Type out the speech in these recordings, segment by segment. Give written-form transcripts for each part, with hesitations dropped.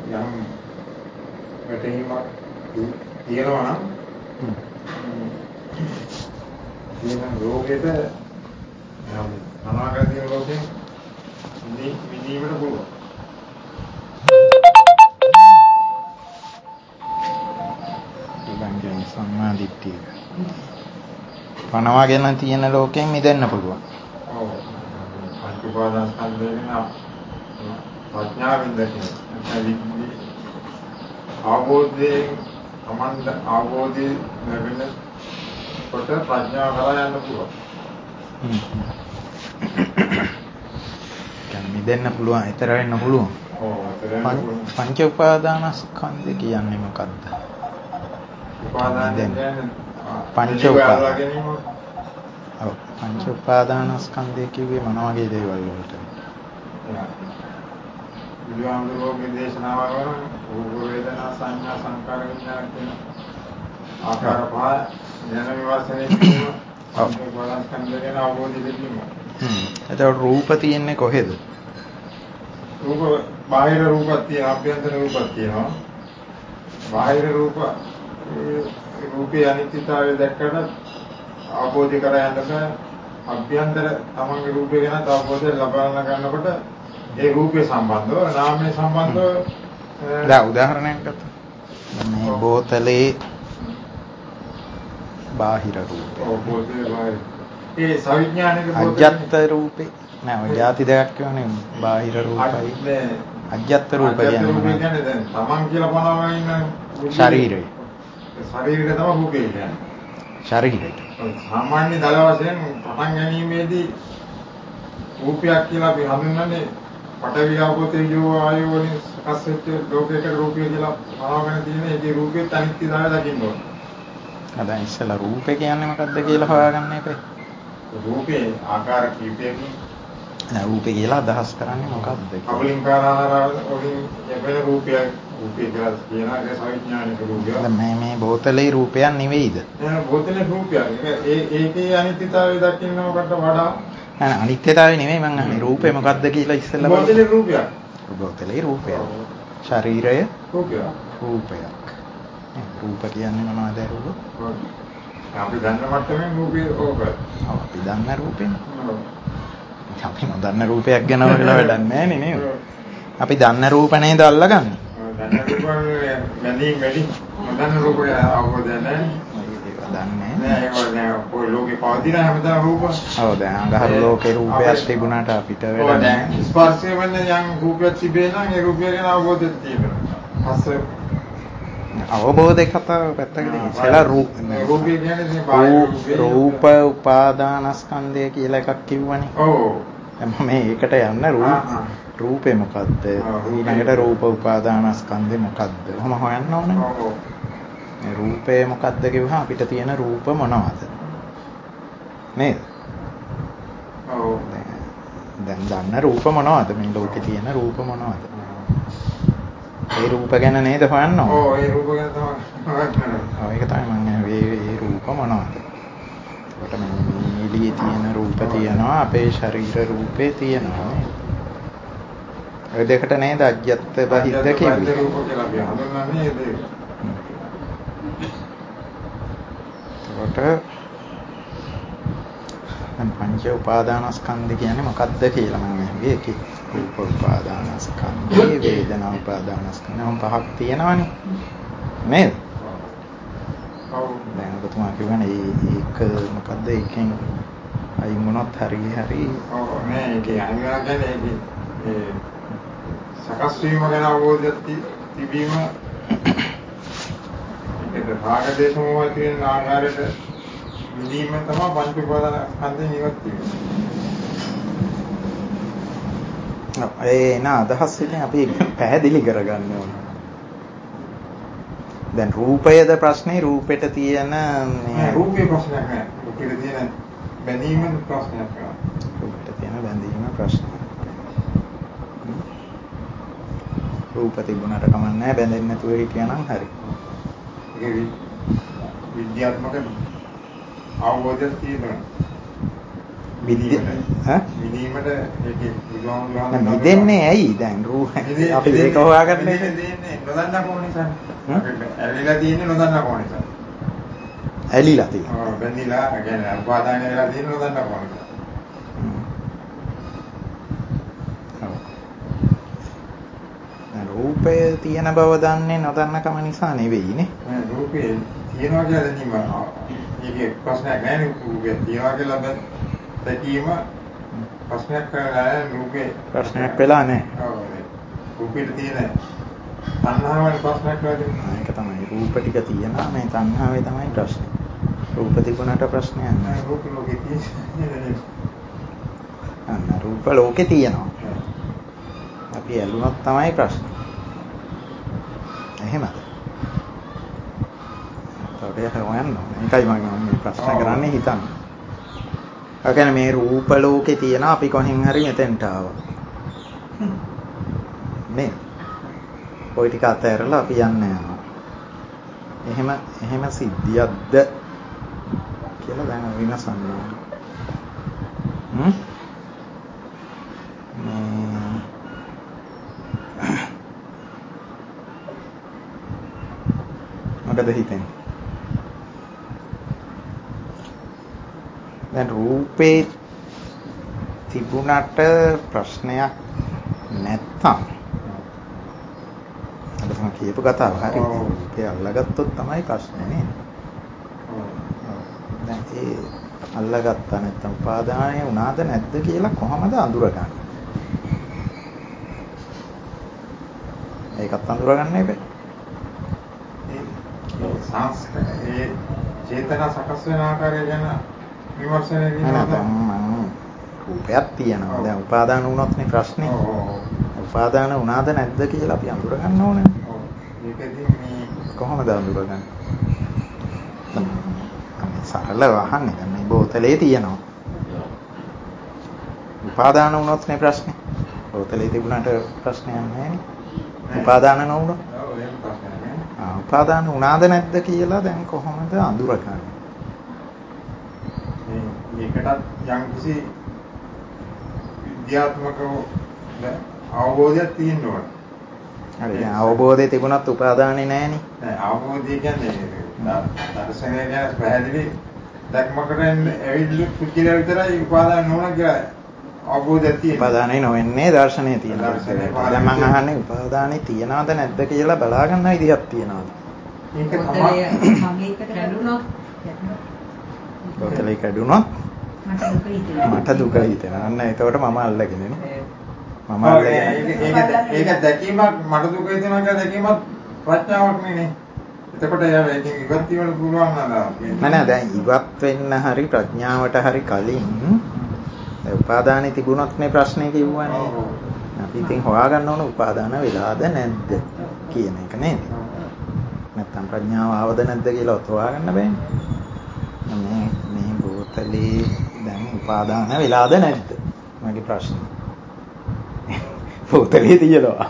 යම් වැටීමක් තියෙනවා නම් තියෙන ලෝකෙට අනාගත තියෙන ලෝකෙන් මිදීමට පුළුවන්. ඊළඟ සම්මාදිට්ඨිය. පනවාගෙන තියෙන ලෝකෙන් මිදෙන්න පුළුවන්. ඔව්. පංච උපාදානස්කන්ධයෙන් ප්‍රඥාවෙන් දැකීම. අවබෝධයෙන් සමන්ද අවබෝධය ලැබෙන කොට ප්‍රඥාව කරා යන්න පුළුවන්. දැන් මිදෙන්න පුළුවන්, ඊතර වෙන්න පුළුවන්. පංච උපාදානස්කන්ධය කියන්නේ මොකක්ද? උපාදාන කියන්නේ පංච උපාදානස්කන්ධය කිව්වේ මොන වගේ දේවල් වලට? බුදුහාමුදුරුවෝගේ දේශනාවල රූප වේදනා සංඥා සංකාර විඥාන කියන ආකාර පහ යන විවර්තනයේ කියන උපාදානස්කන්ධය ගැන අවබෝධය ලැබීම. එතකොට රූප තියෙන්නේ කොහෙද? රූප බාහිර රූපක් තියෙනවා, අභ්‍යන්තර රූපක් තියෙනවා. බාහිර රූපේ අනිත්‍යතාවය දැක්කට අවබෝධය කර යන්න බෑ. අභ්‍යන්තර තමන්ගේ රූපේ ගැන අවබෝධය ලබා ගන්නකොට ඒ රූපේ සම්බන්ධව නාමයේ සම්බන්ධව දැන් උදාහරණයක් ගත්තා. මේ බෝතලේ බාහිර රූපේ. ඔව් බෝතලේ බාහිර. ඒ සවිඥානික බෝතලේ අජ්ජත් රූපේ නෑ ඔය જાති දෙකක් කියවනේ බාහිර රූපයි. අජ්ජත් රූප කියන්නේ දැන් තමන් කියලා පනවගෙන ඉන්න ශරීරය. ශරීරය තමයි රූපේ කියන්නේ. ශරීරය. සාමාන්‍ය දල වශයෙන් පටන් ගැනීමේදී රූපයක් කියලා අපි හඳුන්වන්නේ පඨවි ආපෝ තේජෝ ආයෝ වලින් සකස් වෙච්ච ලෝකයක රූපය කියලා පනවගෙන තියෙන ඒකේ රූපෙත් අනිත්‍යතාවය දකින්න ඕනේ. දැන් ඉස්සෙල්ලා රූපේ කියන්නේ මොකද්ද කියලා හොයාගන්න එපා. රූපේ ආකාර කීපයකින් රූපේ කියලා අදහස් කරන්නේ මොකක්ද? කබලින්කාර ආහාර වලින් ලැබෙන රූපය කියලා කියනවා ඒක සවිඥානික රූපය. දැන් මේ බෝතලේ රූපයක් නෙවෙයිද? නෑ බෝතලේ රූපයක්. ඒකේ අනිත්‍යතාවය දකින්නකට වඩා නෑ අනිත්‍යතාවය නෙමෙයි මං අහන්නේ රූපේ මොකක්ද කියලා ඉස්සෙල්ලා බලන්න. බෝතලේ රූපයක්. බෝතලේ රූපයක්. ශරීරය රූපයක්. රූප කියන්නේ මොනවද රූප? අපි දන්න මට්ටමේ රූපේ ඕක. අපි දන්න රූපේ. අපි නොදන්න රූපයක් ගැන ඔයලා වැඩක් නැහැ නේද? අපි දන්න රූප නේද අල්ලගන්නේ? දන්න රූප වැඩි නොදන්න රූපය අවබෝධය නැහැ. දන්නේ නෑ ඒක නෑ ඔය ලෝකේ පවතින හැමදාම රූප. ඔව් දැන් අඟහරු ලෝකේ රූපයක් තිබුණාට අපිට වැඩක් නැහැ. ස්පර්ශය වෙන යම් රූපයක් තිබේ නම් ඒ රූපය ගැන අවබෝධයක් තියෙනවා. පස්ස අවබෝධය කතාව පැත්තකට ඉස්සෙල්ලා රූපය කියන්නේ රූප උපාදානස්කන්ධය කියලා එකක් කිව්වනේ. ඔව්. මම ඒකට යන්න රූපේ මොකද්ද? ඊළඟට රූප උපාදානස්කන්ධය මොකද්ද? කොහොම හොයන්න ඕනේ. ඔව්. මේ රූපය මොකද්ද කිව්වහම අපිට තියෙන රූප මොනවද? නේද? ඔව්. දැන් දන්න රූප මොනවද? මේ ලෝකේ තියෙන රූප මොනවද? ඒ රූප ගැන නේද හොයන්න ඕනේ. ඔව් ඒ රූප ගැන තමයි හොයන්නේ. ඔව් ඒක තමයි මම මේ රූප මොනවද? ඒකට මේ එළියේ තියෙන රූප තියෙනවා අපේ ශරීර රූපේ තියෙනවා නේද? ඔය දෙකට නේද අජ්ජත් බහිද්ද කියන්නේ. රූප කියලා අපි හඳුන්වන්නේ ඒක. දැන් පංච උපාදානස්කන්ධ කියන්නේ මොකක්ද කියලා මම අහුවේ ඒකේ රූප උපාදානස්කන්ධය වේදනා උපාදානස්කන්ධය නම් පහක් තියෙනවනේ නේද? ඔව්. දැන් ඔබතුමා කියවනේ ඒක මොකද්ද ඒකෙන් අයින් වුණොත් හරි ඔව් නෑ ඒකේ අනිවාර්ය කියන්නේ ඒ සකස් වීම ගැන අවබෝධයක් තිබීම ඒක රාග දේශ මොහ කියන ආකාරයට විදීම තමයි පංච උපාදානස්කන්ධයෙන් ඉවත් වීම. ඒ නා අදහස් ඉතින් අපි පැහැදිලි කරගන්න ඕන. දැන් රූපයද ප්‍රශ්නේ රූපෙට තියෙන මේ රූපේ ප්‍රශ්නයක් නෑ. රූපෙට තියෙන බැඳීම ප්‍රශ්නයක් නෑ. රූපෙට තියෙන බැඳීම ප්‍රශ්නයක්. රූප තිබුණාට කමක් නැහැ බැඳෙන්නේ නැතුව හිටියනම් හරි. ඒක විද්‍යාත්මක අවබෝධයක් තියෙනවා. විදීමට ඒකේ විද්වාන් මිදෙන්නේ ඇයි දැන් අපි ඒක හොයාගන්න එක නොදන්නා කෝ නිසා. ඇලිලා තියෙන්නේ නොදන්නා කෝ නිසා. ඇලිලා තියෙනවා. ඔව් බැඳිලා කියන්නේ උපාදාන වෙලා තියෙන නොදන්නා කෝ නිසා. රූපය තියෙන බව දන්නේ නොදන්නකම නිසා නෙවෙයිනේ. රූපේ තියෙනවා කියලා දැනීම මේකේ ප්‍රශ්නයක් නැහැ නේ. රූපේ තියෙනවා කියලා දැකීම ප්‍රශ්නයක් කරලා රූපේ ප්‍රශ්නයක් වෙලා නැහැ. ඔව් රූපෙට තියෙන තණ්හාවනේ ප්‍රශ්නයක් වෙන්නේ. ඒක තමයි රූප ටික තියෙනවා මේ තණ්හාවේ තමයි ප්‍රශ්නේ. රූප තිබුණාට ප්‍රශ්නයක් නැහැ. රූප ලෝකේ තියෙන්නේ. අන්න රූප ලෝකේ තියෙනවා. අපි ඇලුනොත් තමයි ප්‍රශ්නේ. එහෙමද? ඒකට හොයන්න ඕනේ. ඒකයි මම මේ ප්‍රශ්න කරන්නේ හිතන්නේ. ඒ කියන්නේ මේ රූප ලෝකේ තියෙන අපි කොහෙන් හරි මෙතෙන්ට ආවා. නේ. ওই ටික අතහැරලා අපි යන්නේ යනවා. එහෙම සිද්ධියක්ද කියලා දැන් විමසන්න ඕනේ. මොකද හිතෙන්නේ? දැන් රූපේ තිබුණට ප්‍රශ්නයක් නැත්තම් අද මම කියපු කතාව හරි. රූපේ අල්ලගත්තොත් තමයි ප්‍රශ්නේ නේද? දැන් ඒ අල්ලගත්තා නැත්තම් උපාදානය වුණාද නැද්ද කියලා කොහොමද අඳුරගන්නේ? ඒකත් අඳුරගන්න එපා. ඒ චේතනා සකස් වෙන ආකාරය ගැන විමර්ශනය කරනවා. මම රූපයක් තියෙනවා. දැන් උපාදාන වුණොත් නේ ප්‍රශ්නේ. උපාදාන වුණාද නැද්ද කියලා අපි අඳුර ගන්න ඕනේ. ඔව්. ඒකදී මේ කොහොමද අඳුරගන්නේ? සරලව අහන්නේ. දැන් මේ බෝතලේ තියෙනවා. උපාදාන වුණොත් නේ ප්‍රශ්නේ. බෝතලේ තිබුණාට ප්‍රශ්නයක් නැහැ නේ. උපාදාන නොවුණොත්. ඔව් ඒක ප්‍රශ්නයක් නෑ. උපාදාන වුණාද නැද්ද කියලා දැන් කොහොමද අඳුරගන්නේ? මේකටත් යම්කිසි විද්‍යාත්මක අවබෝධයක් තියෙන්න ඕන. හරි. දැන් අවබෝධය තිබුණත් උපාදානේ නැහනේ. නෑ අවබෝධය කියන්නේ දර්ශනය ගැන පැහැදිලි දැක්මකට ඇවිල්ලා පුදුලා විතරයි උපාදාන නොවන කියලා අවබෝධයක් තියෙනවා. උපාදානේ නොවෙන්නේ දර්ශනේ තියෙනවා. දැන් මම අහන්නේ උපාදානේ තියනවද නැද්ද කියලා බලා ගන්න විදියක් තියනවද? ඒක තමයි මගේකට කැඩුනොත් බෝතලේ කැඩුනොත් මට දුක හිතෙනවා. අන්න ඒතකොට මම අල්ලගෙන නේ. මම අල්ලගෙන ඒක දැකීමක් මට දුක හිතෙනවා කියලා දැකීමක් ප්‍රඥාවක් නෙනේ. එතකොට යාව ඒකෙන් ඉවත් වීම පුළුවන් නෑ දැන් ඉවත් වෙන්න හරි ප්‍රඥාවට හරි කලින් උපාදානෙ තිබුණොත් මේ ප්‍රශ්නේ කිව්වනේ. අපි ඉතින් හොයාගන්න ඕන උපාදාන වෙලාද නැද්ද කියන එක නේද? නැත්තම් ප්‍රඥාව ආවද නැද්ද කියලා හොයාගන්න බෑනේ. මේ බෝතලේ දැන් උපාදාන වෙලාද නැද්ද? මගේ ප්‍රශ්නේ. බෝතලේ තියෙනවා.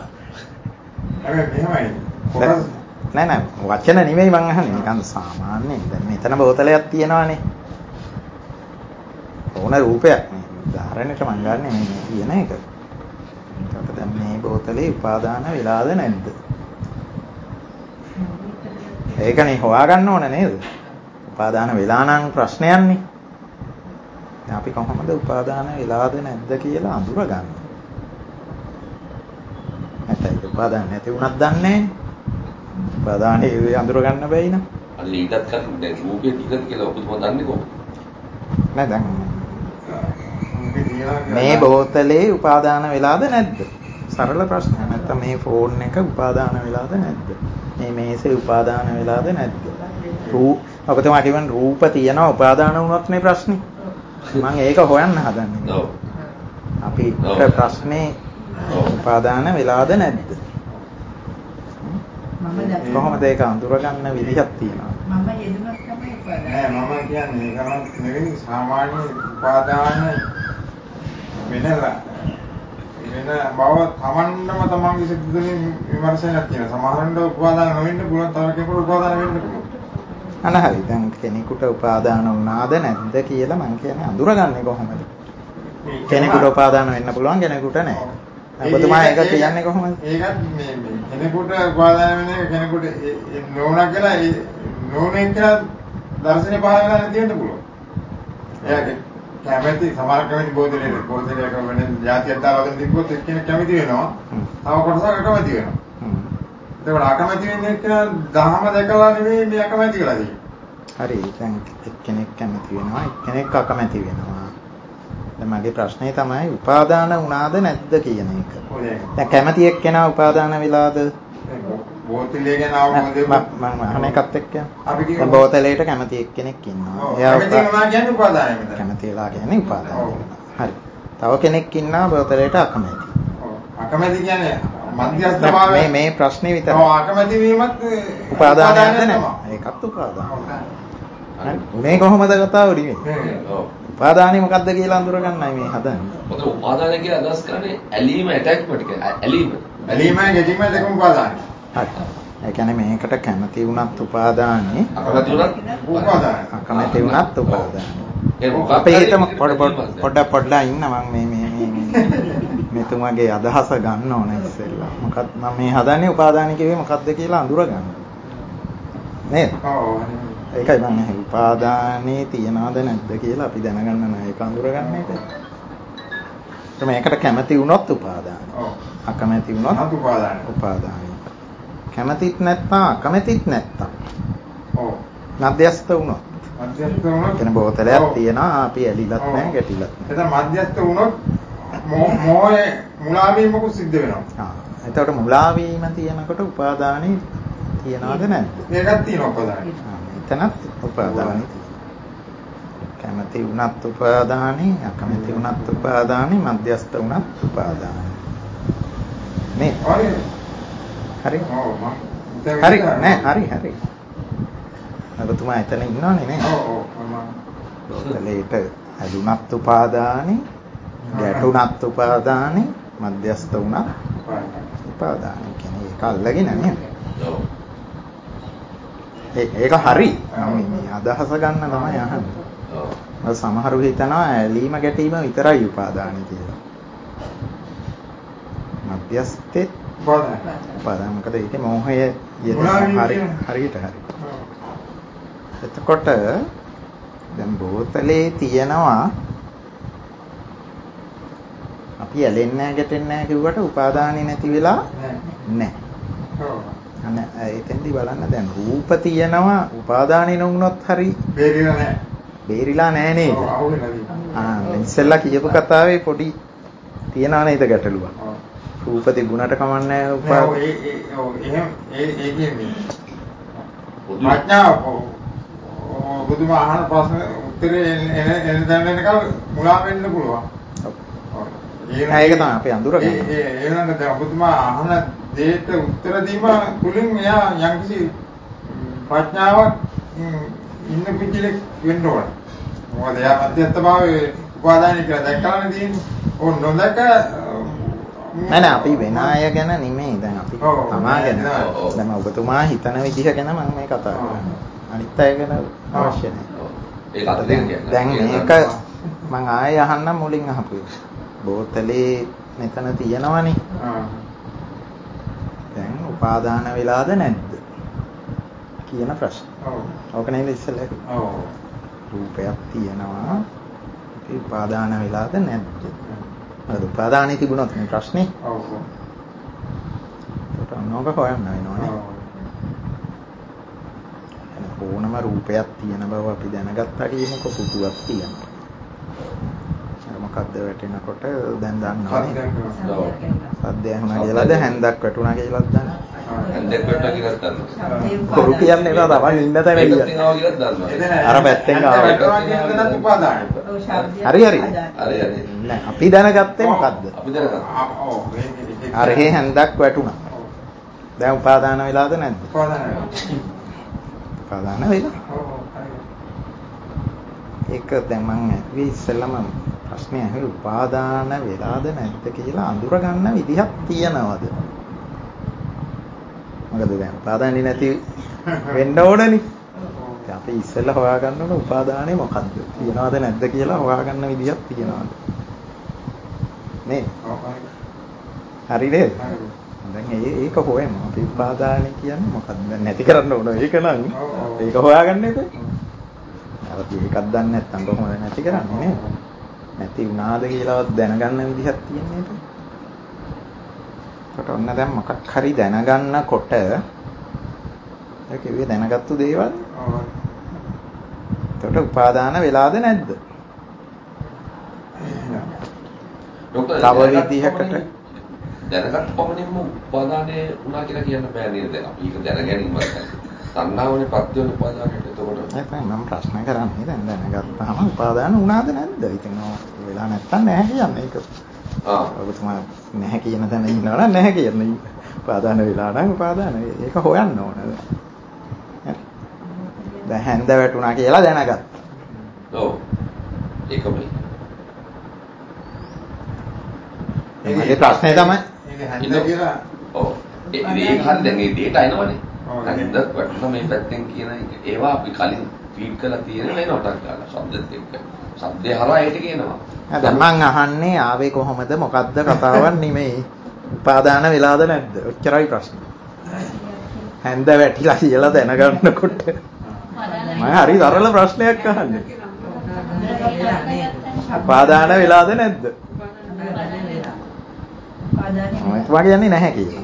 නෑ වචන නෙමෙයි මං අහන්නේ. නිකන් සාමාන්‍යයෙන් දැන් මෙතන බෝතලයක් තියෙනවානේ. ඕන රූපයක් නේ. උදාහරණයට මං ගන්නෙ මේ කියන එක. ඒකට දැන් මේ බෝතලේ උපාදාන වෙලාද නැද්ද? ඒකනේ හොයාගන්න ඕන නේද? උපාදාන වෙලා නම් ප්‍රශ්නයක්නේ. දැන් අපි කොහොමද උපාදාන වෙලාද නැද්ද කියලා අඳුරගන්නේ? නැත්නම් උපාදාන නැති වුණත් දන්නේ නැහැ. උපාදානේ අඳුර ගන්න බැයි නේ. අන්න ඊටත් කලින් දැන් රූපේ ටිකද කියලා ඔබතුමා දන්නේ කොහොමද? නෑ දැන් මේ බෝතලේ උපාදාන වෙලාද නැද්ද? සරල ප්‍රශ්නයක්. නැත්නම් මේ ෆෝන් එක උපාදාන වෙලාද නැද්ද? මේ මේසේ උපාදාන වෙලාද නැද්ද? ඔබතුමා කියවන රූප තියෙනවා උපාදාන වුණොත් මේ ප්‍රශ්නේ. මම ඒක හොයන්න හදන්නේ. ඔව්. අපි ප්‍රශ්නේ උපාදාන වෙලාද නැද්ද? කොහොමද ඒක අඳුරගන්න විදිහක් තියෙනවා? මම යෙදුනත් තමයි උපාදාන. නෑ මම කියන්නේ ඒකම නෙවෙයි සාමාන්‍ය උපාදාන වෙනලා වෙන බව තමන්ම තමන්ගේ සිද්දුනේ විමර්ශනයක් තියෙනවා. සමහරවිට උපාදාන නොවෙන්න පුළුවන්, තව කෙනෙකුට උපාදාන වෙන්න පුළුවන්. අනහරි දැන් කෙනෙකුට උපාදාන වුණාද නැද්ද කියලා මම කියන්නේ අඳුරගන්නේ කොහොමද? කෙනෙකුට උපාදාන වෙන්න පුළුවන් කෙනෙකුට නැහැ. ඔබතුමා ඒක කියන්නේ කොහොමද? ඒකත් මේ කෙනෙකුට උපාදාන වෙන එක කෙනෙකුට නෝනා කියලා නෝනේ කියලා දර්ශනේ පහල වෙලා නැති වෙන්න පුළුවන්. එයාගේ කැමැති සමහර කැමැති බෝධිලයක වෙන જાතියක් දාලා තිබ්බොත් එක්කෙනෙක් කැමැති වෙනවා. තව කොටසක් අකමැති වෙනවා. ඒකට අකමැති වෙන්නේ කියලා දහම දැකලා නෙමෙයි මේ අකමැති වෙලා තියෙන්නේ. හරි. දැන් එක්කෙනෙක් කැමැති වෙනවා එක්කෙනෙක් අකමැති වෙනවා. දැන් මගේ ප්‍රශ්නේ තමයි උපාදාන වුණාද නැද්ද කියන එක. දැන් කැමැති එක්කෙනා උපාදාන වෙලාද? බෝතලේ ගැන අවබෝධය මම අහන එකත් එක්ක. දැන් බෝතලේට කැමැති එක්කෙනෙක් ඉන්නවා. එයා කැමැති වෙනවා කියන්නේ උපාදානය මෙතන. කැමැති වෙලා කියන්නේ උපාදානය. හරි. තව කෙනෙක් ඉන්නවා බෝතලේට අකමැති. අකමැති කියන්නේ මධ්‍යස්ථ භාවය මේ ප්‍රශ්නේ විතරයි. ඔව් අකමැති වීමත් උපාදානයක්ද නැහැ. ඒකත් උපාදානය. හරි. මේ කොහොමද කතාව නෙමෙයි. ඔව්. උපාදානෙ මොකද්ද කියලා අඳුරගන්නයි මේ හදන්නේ. මොකද උපාදානය කියලා අදහස් කරන්නේ ඇලීම ඇටැච්මන්ට් එක. ඇලීම. ඇලීමයි ගැටීමයි දෙකම උපාදානයි. හරි. ඒ කියන්නේ මේකට කැමති වුණත් උපාදානෙ අකමැති වුණත් උපාදානයි. අකමැති වුණත් උපාදානෙ. ඒ මොකක් අපේ හිතම පොඩ්ඩක් ඉන්න මම මෙතුමාගේ අදහස ගන්න ඕන ඉස්සෙල්ලා. මොකක්ද මම මේ හදන්නේ උපාදාන කිව්වේ මොකක්ද කියලා අඳුරගන්න. නේද? ඔව්. ඒකයි මම උපාදානේ තියනවද නැද්ද කියලා අපි දැනගන්න නෑ ඒක අඳුරගන්න එක. මේකට කැමති වුණොත් උපාදාන. ඔව්. අකමැති වුණොත් උපාදාන. උපාදාන. කැමතිත් නැත්නම් අකමැතිත් නැත්නම්. ඔව්. මධ්‍යස්ථ වුණොත්. මධ්‍යස්ථ වුණොත් කියන බෝතලයක් තියෙනවා අපි ඇලිලත් නැහැ ගැටිලත් නැහැ. එතන මධ්‍යස්ථ වුණොත් මොහේ මුලා වීමකුත් සිද්ධ වෙනවා. එතකොට මුලා වීම තියෙනකොට උපාදානෙ තියනවද නැද්ද? ඒකක් තියෙනවා උපාදානෙ. එතනත් උපාදානෙ කැමති වුණත් උපාදානෙ අකමැති වුණත් උපාදානෙ මධ්‍යස්ථ වුණත් උපාදානෙ. මේ හරි. හරි නෑ හරි. ඔබතුමා එතන ඉන්නවනේ නේ? ඔව්. බෝතලේට ඇලුනත් උපාදානෙ ගැටුණත් උපාදානෙ මධ්‍යස්ථ වුණත් උපාදානෙ කියන්නේ ඒක අල්ලගෙන නේද? ඔව්. ඒක හරි. මේ අදහස ගන්න තමයි අහන්නේ. ඔව්. සමහරු හිතනවා ඇලීම ගැටීම විතරයි උපාදානෙ කියලා. මධ්‍යස්ථේ උපාදාන මොකද ඒකේ මෝහය හරියට හරි. එතකොට දැන් බෝතලේ තියෙනවා අපි ඇලෙන්නේ නැහැ ගැටෙන්නේ නැහැ කිව්වට උපාදානෙ නැති වෙලා නැහැ. ඔව්. අන්න එතෙන්දි බලන්න දැන් රූප තියෙනවා උපාදානෙ නොවුනොත් හරි බේරිලා නැහැ නේද? ඔව් අවුලේ නැති. ඉස්සෙල්ලා කියපු කතාවේ පොඩි තියනවා නේද ගැටලුවක්. ඔව්. රූප තිබුණට කමන්නේ නැහැ ඔව් එහෙම ඒ කියන්නේ ප්‍රඥාව බුදුම අහන ප්‍රශ්න උත්තරේ එන දැනනකල් මුලා වෙන්න පුළුවන්. ඔව්. ඒක තමයි අපි අඳුරගන්නේ. ඒ වෙනද දැන් ඔබතුමා අහන දෙයට උත්තර දීම තුලින් එයා යම්කිසි ප්‍රඥාවක් ඉන්න පිටිලෙක් වෙන්න ඕන. මොකද එයා මධ්‍යස්ථ භාවයේ උපාදානය කියලා දැක්කලානේ තියෙන්නේ. ඕන නොදැක නෑ අපි වෙන අය ගැන නෙමෙයි දැන් අපි තමා ගැන. දැන් ඔබතුමා හිතන විදිහ ගැන මම මේ කතා කරන්නේ. අනිත් අය ගැන අවශ්‍ය නැහැ. ඒක අතරින් කියන්නේ. දැන් මේක මම ආයෙ අහන්නම් මුලින් අහපු එක. බෝතලේ මෙතන තියෙනවනේ. දැන් උපාදාන වෙලාද නැද්ද කියන ප්‍රශ්න. ඔව්. ඕක නේද ඉස්සෙල්ලා. ඔව්. රූපයක් තියෙනවා. ඒක උපාදාන වෙලාද නැද්ද? අර උපාදානෙ තිබුණොත් මේ ප්‍රශ්නේ. ඔව්. ඒක නෝක හොයන්න වෙනවනේ. ඕනම රූපයක් තියෙන බව අපි දැනගත්තා කියමුකෝ පුටුවක් තියෙනවා. මොකක්ද වැටෙනකොට දැන් දන්නවනේ. සද්දය ඇහුණා කියලාද හැන්දක් වැටුණා කියලාද දන්නවද? හැන්දක් වැටුණා කියලාද දන්නවද? කොරු කියන්නේ ඒක තමයි ඉන්න තැන කියලාද කියන්නේ. අර පැත්තෙන් ආවා. හරි. නෑ අපි දැනගත්තේ මොකද්ද? අපි දැනගත්තා. ඔව්. අර හේ හැන්දක් වැටුණා. දැන් උපාදාන වෙලාද නැද්ද? උපාදාන වෙලා. ඒක දැන් මම ඉස්සෙල්ලාම ප්‍රශ්නේ අහුවේ උපාදාන වෙලාද නැද්ද කියලා අඳුර ගන්න විදිහක් තියනවද? මොකද දැන් උපාදානෙ නැති වෙන්න ඕනනේ. අපි ඉස්සෙල්ලා හොයාගන්න ඕන උපාදානෙ මොකද්ද? තියනවද නැද්ද කියලා හොයාගන්න විදිහක් තියනවද? නේ. ඔව් හරි නේද? දැන් ඒක හොයමු. අපි උපාදාන කියන්නේ මොකක්ද? දැන් නැති කරන්න ඕන. ඒක නම් ඒක හොයාගන්න එපා. අපි ඒකක් දන්නේ නැත්නම් කොහොමද නැති කරන්නේ නේද? නැති වුණාද කියලාවත් දැනගන්න විදිහක් තියෙන්නේ නේද? කොට ඔන්න දැන් මොකක් හරි දැනගන්නකොට ඒ කිව්වේ දැනගත්තු දේවල්. එතකොට උපාදාන වෙලාද නැද්ද? තව විදිහකට දැනගත් පමණින්ම උපාදානයේ වුණා කියලා කියන්න බෑ නේද? අපි ඒක දැනගැනීමක්. තණ්හාවනේ පත්‍ය වෙන උපාදානයට. එතකොට නැත්නම් මම ප්‍රශ්න කරන්නේ දැන් දැනගත්තාම උපාදාන වුණාද නැද්ද? ඉතින් වෙලා නැත්තම් නැහැ කියන්නේ ඒක. ඔබතුමා නැහැ කියන තැන ඉන්නවනම් නැහැ කියන්නේ. උපාදාන වෙලා නම් උපාදාන. ඒක හොයන්න ඕන. දැන් හැන්ද වැටුණා කියලා දැනගත්තා. ඔව්. ඒකමයි. ඒ ප්‍රශ්නේ තමයි. ඒක හැන්ද කියලා. ඔව්. ඒක හරිය දැන් ඒ දෙයට එනවනේ. හැන්දක් වටන මේ පැත්තෙන් කියන ඒවා අපි කලින් ෆීඩ් කරලා තියෙන වෙනවටක් ගන්න શબ્දෙත් එක්ක. શબ્දේ හරහා ඒට කියනවා. දැන් මං අහන්නේ ආවේ කොහොමද මොකද්ද කතාවක් නෙමෙයි. උපාදාන වෙලාද නැද්ද? ඔච්චරයි ප්‍රශ්නේ. හැන්ද වැටිලා කියලා දැනගන්නකොට මම හරි සරල ප්‍රශ්නයක් අහන්නේ. උපාදාන වෙලාද නැද්ද? මම කියන්නේ නැහැ කියලා.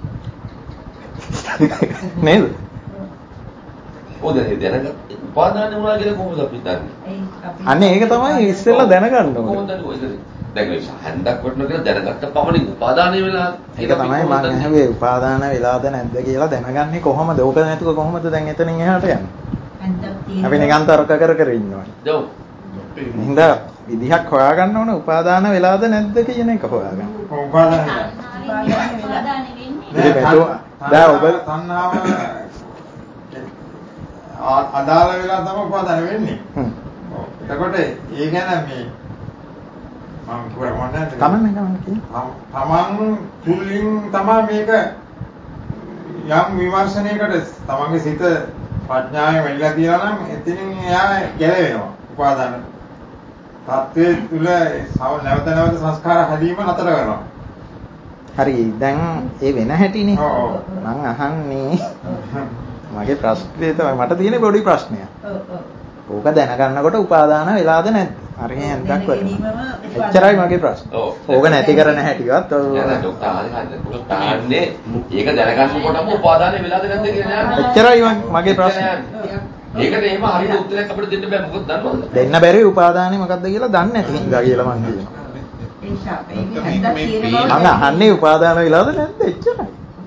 නේද? ඔය දැනගත් උපාදාන වුණා කියලා කොහොමද අපි දන්නේ? අනේ ඒක තමයි ඉස්සෙල්ලා දැනගන්න ඕනේ. කොහොමද දන්නේ? දැන් ඒ හැන්දක් වටන කියලා දැනගත්ත පමණින් උපාදානය වෙලා ඒක තමයි මම අහුවේ උපාදාන වෙලාද නැද්ද කියලා දැනගන්නේ කොහොමද? ඕක නැතුව කොහොමද දැන් එතනින් එහාට යන්නේ? අපි නිකන් තර්ක කර ඉන්නවා. ඔව්. හින්ද විදිහක් හොයාගන්න ඕන උපාදාන වෙලාද නැද්ද කියන එක හොයාගන්න. උපාදාන දැන් ඔබ තණ්හාව අදාළ වෙලා තමයි උපාදාන වෙන්නේ. එතකොට ඒ ගැන මේ මම කියවන්නේ තමන් තමන් තුලින් තමයි මේක යම් විමර්ශනයකට තමන්ගේ සිත ප්‍රඥාවෙන් වෙලිලා තියනවා නම් එතනින් එයා ගැලවෙනවා උපාදාන තත්ත්වයේ තුල නැවත නැවත සංස්කාර හැදීම නතර කරනවා. හරි දැන් ඒ වෙන හැටිනේ. මං අහන්නේ මගේ ප්‍රශ්නේ තමයි මට තියෙන පොඩි ප්‍රශ්නයක්. ඕක දැනගන්නකොට උපාදාන වෙලාද නැද්ද? අර හැන්දක් වෙනවා. එච්චරයි මගේ ප්‍රශ්නේ. ඕක නැති කරන හැටිවත් තාන්නේ ඒක දැනගන්නකොටම උපාදානය වෙලාද නැද්ද කියලා නෑ. එච්චරයි මගේ ප්‍රශ්නේ. ඒකට එහෙම හරියට උත්තරයක් අපිට දෙන්න බෑ. මොකද දන්නවද? දෙන්න බැරි උපාදානෙ මොකක්ද කියලා දන්නේ නැති හින්දා කියලා මං කියනවා. මම අහන්නේ උපාදාන වෙලාද නැද්ද එච්චරයි.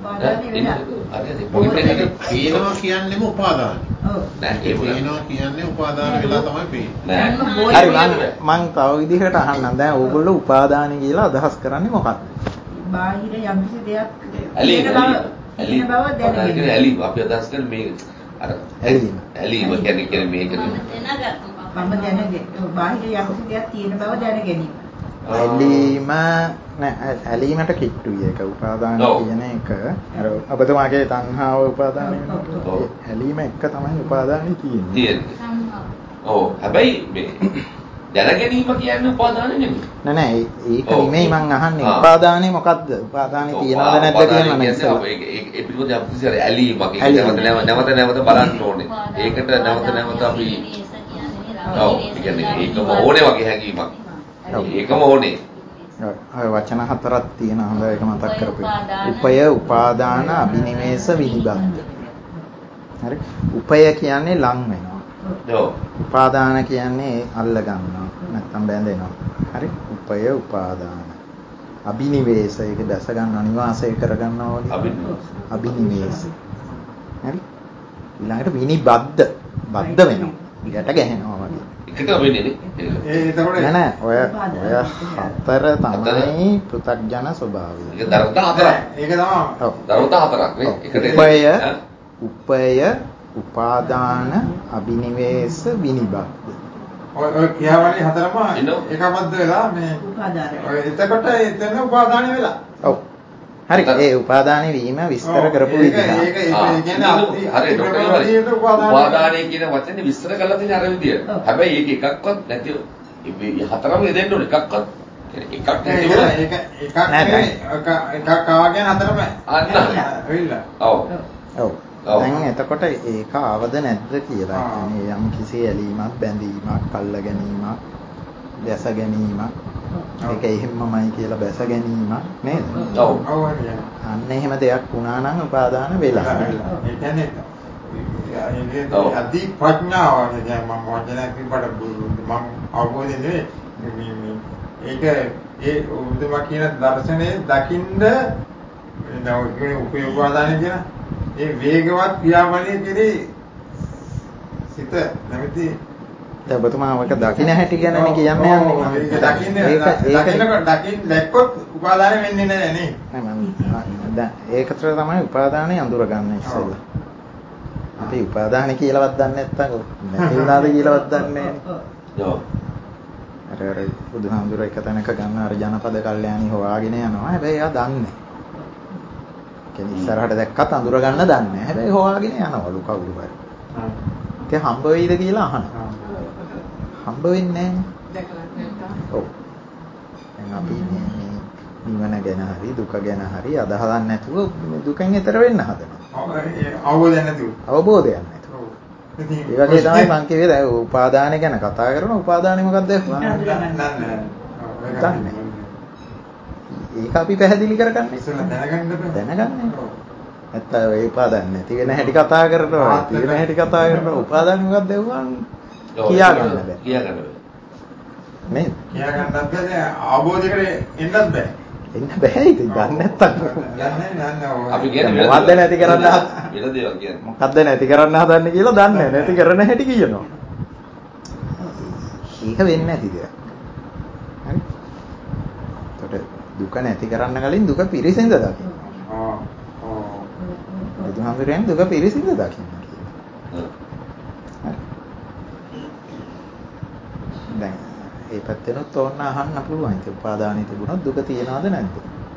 පේනවා කියන්නේම උපාදාන. ඔව්. නෑ ඒක පේනවා කියන්නේ උපාදාන වෙලා තමයි පේන්නේ. හරි මං තව විදිහකට අහන්නම්. දැන් ඕගොල්ලෝ උපාදාන කියලා අදහස් කරන්නේ මොකක්ද? බාහිර යම්කිසි දෙයක් ඇලි බව දැනගෙන. ඇලි අපි අදහස් කරන්නේ මේ අර ඇලීම කියන්නේ මේකනේ. මම දැනගෙන. බාහිර යම්කිසි දෙයක් තියෙන බව දැනගැනීම. ඇලීම නෑ ඇලීමට කිට්ටුයි ඒක උපාදාන කියන එක අර ඔබතුමාගේ තණ්හාව උපාදානය වෙනවා ඇලීම එක තමයි උපාදානෙ තියෙන්නේ ඔව් හැබැයි මේ දැනගැනීම කියන්නේ උපාදානෙ නෙමෙයි නෑ ඒක නෙමෙයි මං අහන්නේ උපාදානෙ මොකද්ද උපාදානෙ තියනවද නැද්ද කියලා නෑ ඒ පිළිබඳ අපිට ඇලීමක් ඒක නැවත නැවත බලන්න ඕනේ ඒකට නැවත නැවත අපි ඔව් කියන්නේ ඒකම ඕනේ වගේ හැඟීමක් ඒකම ඕනේ. ඔය වචන හතරක් තියෙන හොඳ එක මතක් කරපු. උපය, උපාදාන, අබිනිවේෂ, විනිබද්ධ. හරි. උපය කියන්නේ ලං වෙනවා. ඔව්. උපාදාන කියන්නේ අල්ල ගන්නවා. නැත්තම් බැඳෙනවා. හරි. උපය, උපාදාන. අබිනිවේෂ ඒක දැස ගන්නවා, නිවාසය කර ගන්නවා වගේ. අබිනිවේෂ. හරි. ඊළඟට විනිබද්ධ. බද්ධ වෙනවා. යට ගැහෙනවා වගේ. එකට වෙන්නේ නේ. නෑ ඔය හතර තමයි පෘථග්ජන ස්වභාවය. ඒක ධර්මතා හතරක්. ඒක තමයි. ඔව්. ධර්මතා හතරක් නේ. එකට උපය, උපාදාන, අබිනිවේෂ, විනිබද්ධ. ඔය කියවනේ හතරම එකබද්ධ වෙලා මේ උපාදානය. ඔය එතකොට එතන උපාදානය වෙලා. ඔව්. හරි ඒ උපාදාන වීම විස්තර කරපු විදිහ. ඒක කියන්නේ හරි ඩොක්ටර් උපාදානය කියන වචනේ විස්තර කරලා තියෙන අර විදිය. හැබැයි ඒක එකක්වත් නැති හතරම දෙන්න ඕනේ එකක්වත් එකක් නැතිවලා එකක් ආවගෙන හතරම අන්න ඇවිල්ලා. ඔව්. ඔව්. දැන් එතකොට ඒක ආවද නැද්ද කියලා. කියන්නේ යම් කිසි ඇලීමක්, බැඳීමක්, කල්ල ගැනීමක්, දැස ගැනීමක්, ඒක එහෙමමයි කියලා බැස ගැනීමක් නේද? ඔව්. අන්න එහෙම දෙයක් වුණා නම් උපාදාන වෙලා. ඒ කියන්නේ අධි ප්‍රඥාව කියන්නේ මම වචනයක් කිව්වට මම අවබෝධය නෙවෙයි ඒක ඒ උදේම කියන දර්ශනේ දකින්න නෝ උපයෝගාදාන කියන ඒ වේගවත් ක්‍රියාවලිය කෙරේ සිත නැමැති දැන් ඔබතුමා ඔක දකින්න හැටි ගැනනේ කියන්නේ. දකින්න දැක්කොත් උපාදාන වෙන්නේ නැහැ නේ. දැන් ඒකට තමයි උපාදානෙ අඳුරගන්න ඉස්සෙල්ලා. අපි උපාදාන කියලාවත් දන්නේ නැත්තම් නැති වුණාද කියලාවත් දන්නේ නැහැ. ඔව්. අර බුදුහාමුදුර එක තැනක ගන්න අර ජනපද කල්යාණි හොයාගෙන යනවා. හැබැයි එයා දන්නේ නැහැ. කියන්නේ ඉස්සරහට දැක්කත් අඳුර ගන්න දන්නේ නැහැ. හැබැයි හොයාගෙන යනවලු කවුරු හරි. ඒක හම්බ වෙයිද කියලා අහනවා. හම්බ වෙන්නේ නැහැ. ඔව්. දැන් අපි මේ නිවන ගැන හරි දුක ගැන හරි අදහලා නැතුව දුකෙන් එතර වෙන්න හදනවා. අවබෝධයක් නැතුව. අවබෝධයක් නැතුව. ඒ වගේ තමයි මං කිව්වේ දැන් උපාදානය ගැන කතා කරනවා. උපාදානය මොකක්ද? දන්නේ. ඒක අපි පැහැදිලි කරගන්න ඉස්සෙල්ලා දැනගන්න. නැත්නම් ඒ උපාදාන නැති වෙන හැටි කතා කරනවා. තියෙන හැටි කතා කරනවා. උපාදාන මොකක්ද වුණාම කියා ගන්න බෑ. නේද? කියා ගන්නත් බෑ. අවබෝධයකට එන්නත් බෑ. එන්න බෑ ඉතින් දන්නේ නැත්තම්. අපි කියන්නේ මොකද්ද නැති කරන්න වෙන දේවල් කියන්නේ. මොකද්ද නැති කරන්න හදන්නේ කියලා දන්නේ නැති කරන හැටි කියනවා. ඒක වෙන්නේ නැති දෙයක්. හරි? එතකොට දුක නැති කරන්න කලින් දුක පිරිසිඳ දකින්න. බුදුහාමුදුරෙන් දුක පිරිසිඳ දකින්න කියනවා. දැන් ඒ පැත්තෙනුත් ඕන්න අහන්න පුළුවන්. ඒක උපාදානෙ තිබුණොත් දුක තියනවද නැද්ද?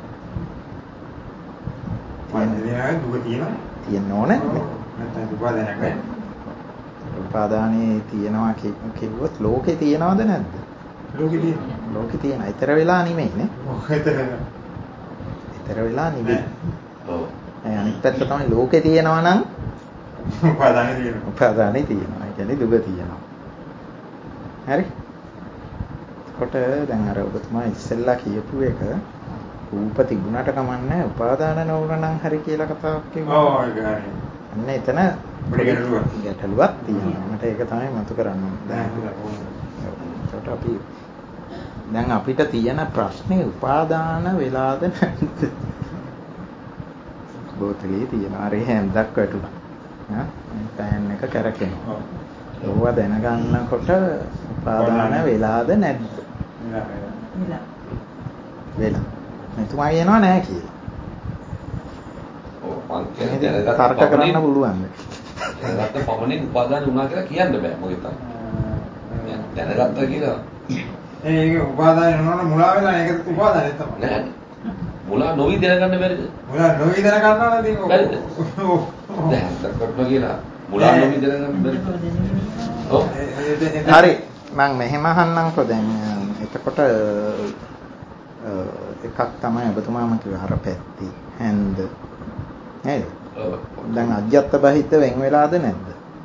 දුක තියෙනවා. තියෙන්න ඕනේ. නැත්නම් උපාදානයක් නැහැ. උපාදානෙ තියනවා කිව්වොත් ලෝකේ තියනවද නැද්ද? ලෝකේ තියෙනවා. ලෝකේ තියෙන. ඊතර වෙලා නෙමෙයි නේ. ඊතර වෙලා නෙමෙයි. ඔව්. අනිත් පැත්ත තමයි ලෝකේ තියෙනවා නම් උපාදානෙ තියෙනවා. උපාදානෙ තියෙනවා. ඒ කියන්නේ දුක තියෙනවා. හරි? කොට දැන් අර ඔබතුමා ඉස්සෙල්ලා කියපු එක රූප තිබුණාට කමන්නේ උපාදාන නොවුන නම් හරි කියලා කතාවක් කිව්වා. ඔව් ඒක හරි. අන්න එතන ගැටලුවක් තියෙනවා. මට ඒක තමයි මතු කරන්න ඕනේ. ඒකට අපි දැන් අපිට තියෙන ප්‍රශ්නේ උපාදාන වෙලාද නැද්ද? බෝතලේ තියෙන අර හැන්දක් වැටුණා. පෑන් එක කරකිනවා. ඒවා දැනගන්නකොට උපාදාන වෙලාද නැද්ද? වෙලා. මෙතුමා කියනවා නෑ කියලා. ඔව් මං කියන්නේ තර්ක කරන්න පුළුවන්ද? දැනගත්ත පමණින් උපාදාන වුණා කියලා කියන්න බෑ මොකද තමයි. දැනගත්තා කියලා ඒක උපාදාන වෙනවනම් මුලා වෙලා ඒකත් උපාදානයක් තමයි. නෑ. මුලා නොවි දැනගන්න බැරිද? මුලා නොවි දැනගන්නවා නම් ඉතින් බැරිද? දැන් කරනවා කියලා මුලා නොවි දැනගන්න බැරිද? ඔව්. හරි. මම මෙහෙම අහන්නම්කෝ දැන් එතකොට එකක් තමයි ඔබතුමාම කිව්ව අර පැත්ති හැන්ද නේද? ඔව්. දැන් අජ්ජත් බහිද්ද වෙන් වෙලාද නැද්ද?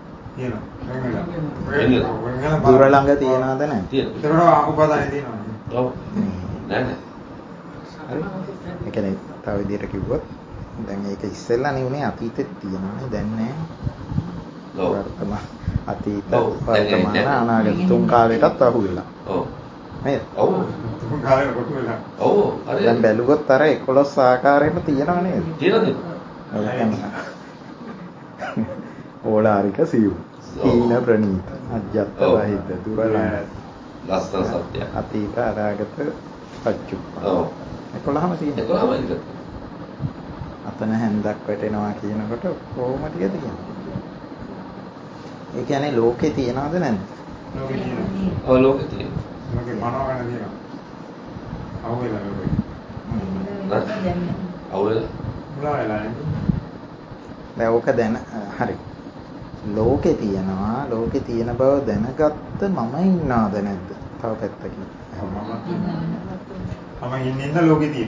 තියෙනවා. දුර ළඟ තියනවද නැද්ද? තියෙනවා. ඒකට උපාදානෙ තියෙනවා. ඔව්. නෑ. හරි. ඒ කියන්නේ තව විදිහට කිව්වොත් දැන් ඒක ඉස්සෙල්ලා නෙවෙයි අතීතෙත් තියෙනවානේ දැන් නෑ. ඔව්. වර්තමාන අතීත වර්තමාන අනාගත තුන් කාලයටත් අහු වෙලා. ඔව්. නේද? ඔව්. තුන් කාලයකට කොටු වෙලා. ඔව්. හරි. දැන් බැලුවොත් අර 11 ආකාරයෙන්ම තියෙනව නේද? තියෙනවද? ඕලාරික සියුම්. හීන ප්‍රනීත. අජ්ජත් බහිද්ද දුර ළඟ. ලස්සන සත්‍ය. අතීත අනාගත පච්චුප්පන්න. ඔව්. 11ම තියෙනවා. 11ම ඉතින්. අතන හැන්දක් වැටෙනවා කියනකොට කොහොම ටික තියෙනවා. ඒ කියන්නේ ලෝකේ තියනවද නැද්ද? ලෝකේ තියෙනවා. ඔව් ලෝකේ තියෙනවා. ලෝකේ මනෝ ගන්න තියෙනවා. අවුල ලෝකේ. අවුල. මුලා වෙලා නේ. දැන් ඕක දැන හරි. ලෝකේ තියනවා ලෝකේ තියෙන බව දැනගත්ත මම ඉන්නවද නැද්ද? තව පැත්තකින්. මම ඉන්න ලෝකේ තියෙන.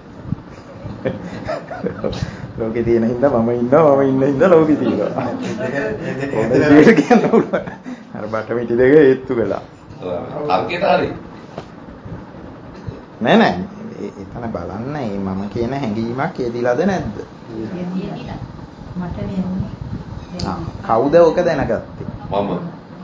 ලෝකේ තියෙන හින්දා මම ඉන්නවා, මම ඉන්න හින්දා ලෝකේ තියෙනවා. ඒ දෙක කියන්න පුළුවන්. අර බටමිටි දෙක හේතු වෙලා. තර්කයට හරි. නෑ එතන බලන්න මේ මම කියන හැඟීමක් එදිලාද නැද්ද? මට නෙන්නේ. කවුද ඔක දැනගත්තේ? මම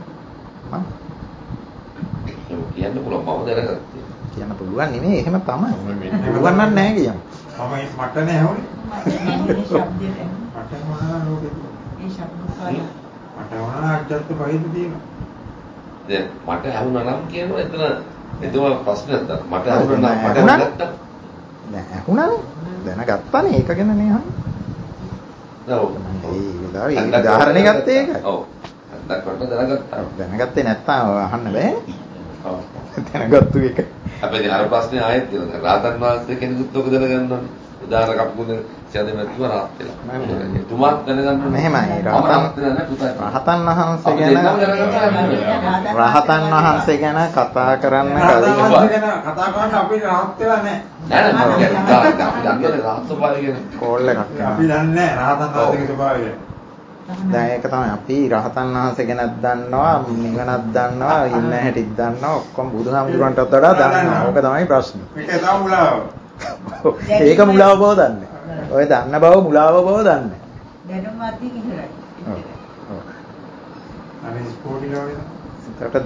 කියන්න පුළුවන් මම දැනගත්තේ. කියන්න පුළුවන් නෙමෙයි එහෙම තමයි. පුළුවන් නම් නෑ කියමු. මට නෑ ඇහුනේ. මට ශබ්දයට මට මොනවා ලෝකේ ඒ ශබ්ද කාරණා මට මොනවා අජත්ත බහිද තියෙනවා. දැන් මට ඇහුණා නම් කියනවා එතන එතුමා ප්‍රශ්නයක් දැන් මට ඇහුණා නම් මට නැත්තම් නෑ ඇහුණානේ දැනගත්තානේ ඒක ගැන නේ අහන්නේ. ඔව් ඒ වෙලාවේ ඒ උදාහරණේ ගත්තේ ඒකයි. ඔව් දැක්කට දැනගත්තා. දැනගත්තේ නැත්තම් අහන්න බෑනේ. ඔව් දැනගත්තු එක. හැබැයි අර ප්‍රශ්නේ ආයෙත් තියෙනවා. රාතන් වහන්සේ කෙනෙකුත් ඔක දැනගන්න ඕනේ. උදාහරණ කපුනේ සියදෙමතුම රාත් වෙලා. එතුමාත් දැනගන්න ඕනේ. මෙහෙමයි රහතන් වහන්සේ ගැන කතා කරන්න කලින් අපි රහත් වෙලා නැහැ. නෑ රාත් ස්වභාවය ගැන කෝල් එකක් අපි දන්නේ නැහැ රහතන් වහන්සේගේ ස්වභාවය. දැන් ඒක තමයි අපි රහතන් වහන්සේ ගැනත් දන්නවා, නිවනත් දන්නවා, ඉන්න හැටිත් දන්නවා, ඔක්කොම බුදුහාමුදුරන්ටත් වඩා දන්නවා. ඕක තමයි ප්‍රශ්නේ. මේක තමයි මුලාව. ඒක මුලාව බව දන්නේ. ඔය දන්න බව මුලාව බව දන්නේ. දැනුම අධික ඉහළයි. ඔව්. අනේ ස්පෝටි ලෝකේ. ඒකට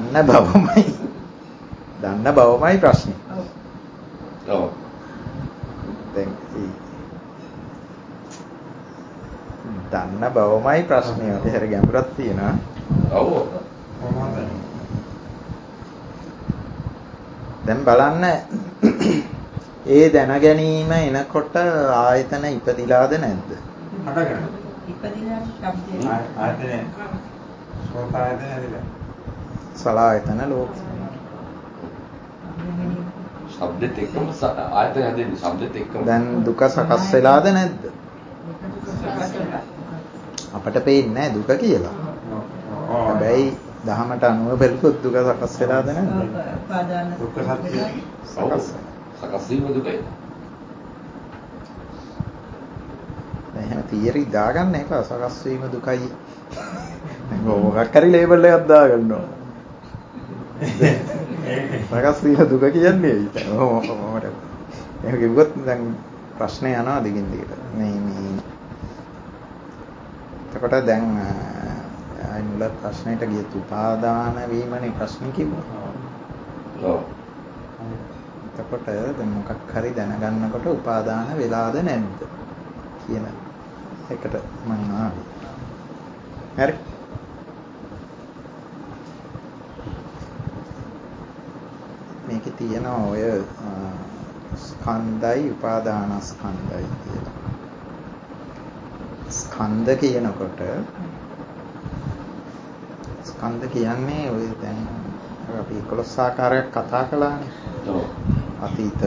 දන්න බවමයි ප්‍රශ්නේ. ඔව් දැන් දන්න බවමයි ප්‍රශ්නේ. ඒක හරිය ගැඹුරක් තියෙනවා. ඔව් දැන් බලන්න ඒ දැන ගැනීම එනකොට ආයතන ඉපදිලාද නැද්ද? හටගෙන. ඉපදිනා ශබ්දේ. ආයතනේ. සෝත ආයතනේ ඇදලා. සලආයතන ලෝක. ශබ්දෙත් එක්කම ආයතන හැදෙන්නේ ශබ්දෙත් එක්කම. දැන් දුක සකස් වෙලාද නැද්ද? අපට පේන්නේ නැහැ දුක කියලා. හැබැයි දහමට අනුව බැලුවොත් දුක සකස් වෙලාද නැද්ද? දුක්ඛ සත්‍ය. සකස් වීම දුකයි. එහෙනම් තියරි දාගන්න එක සකස් වීම දුකයි. මොකක් හරි ලේබල් එකක් දාගන්නවා. සකස් වීම දුක කියන්නේ ඒක. එහෙම කිව්වොත් දැන් ප්‍රශ්නේ යනවා දිගින් දිගට. මේ එතකොට දැන් අය මුල ප්‍රශ්නෙට ගියත් උපාදාන වීමනේ ප්‍රශ්නේ කිව්වා. ඔව්. එතකොට දැන් මොකක් හරි දැනගන්නකොට උපාදාන වෙලාද නැද්ද කියන එකට මම ආවේ. හරි. මේකේ තියෙන ඔය ස්කන්ධයි උපාදානස්කන්ධයි කියලා. ස්කන්ධ කියනකොට ස්කන්ධ කියන්නේ ඔය දැන් අපි 11 ආකාරයක් කතා කළානේ. ඔව්. අතීත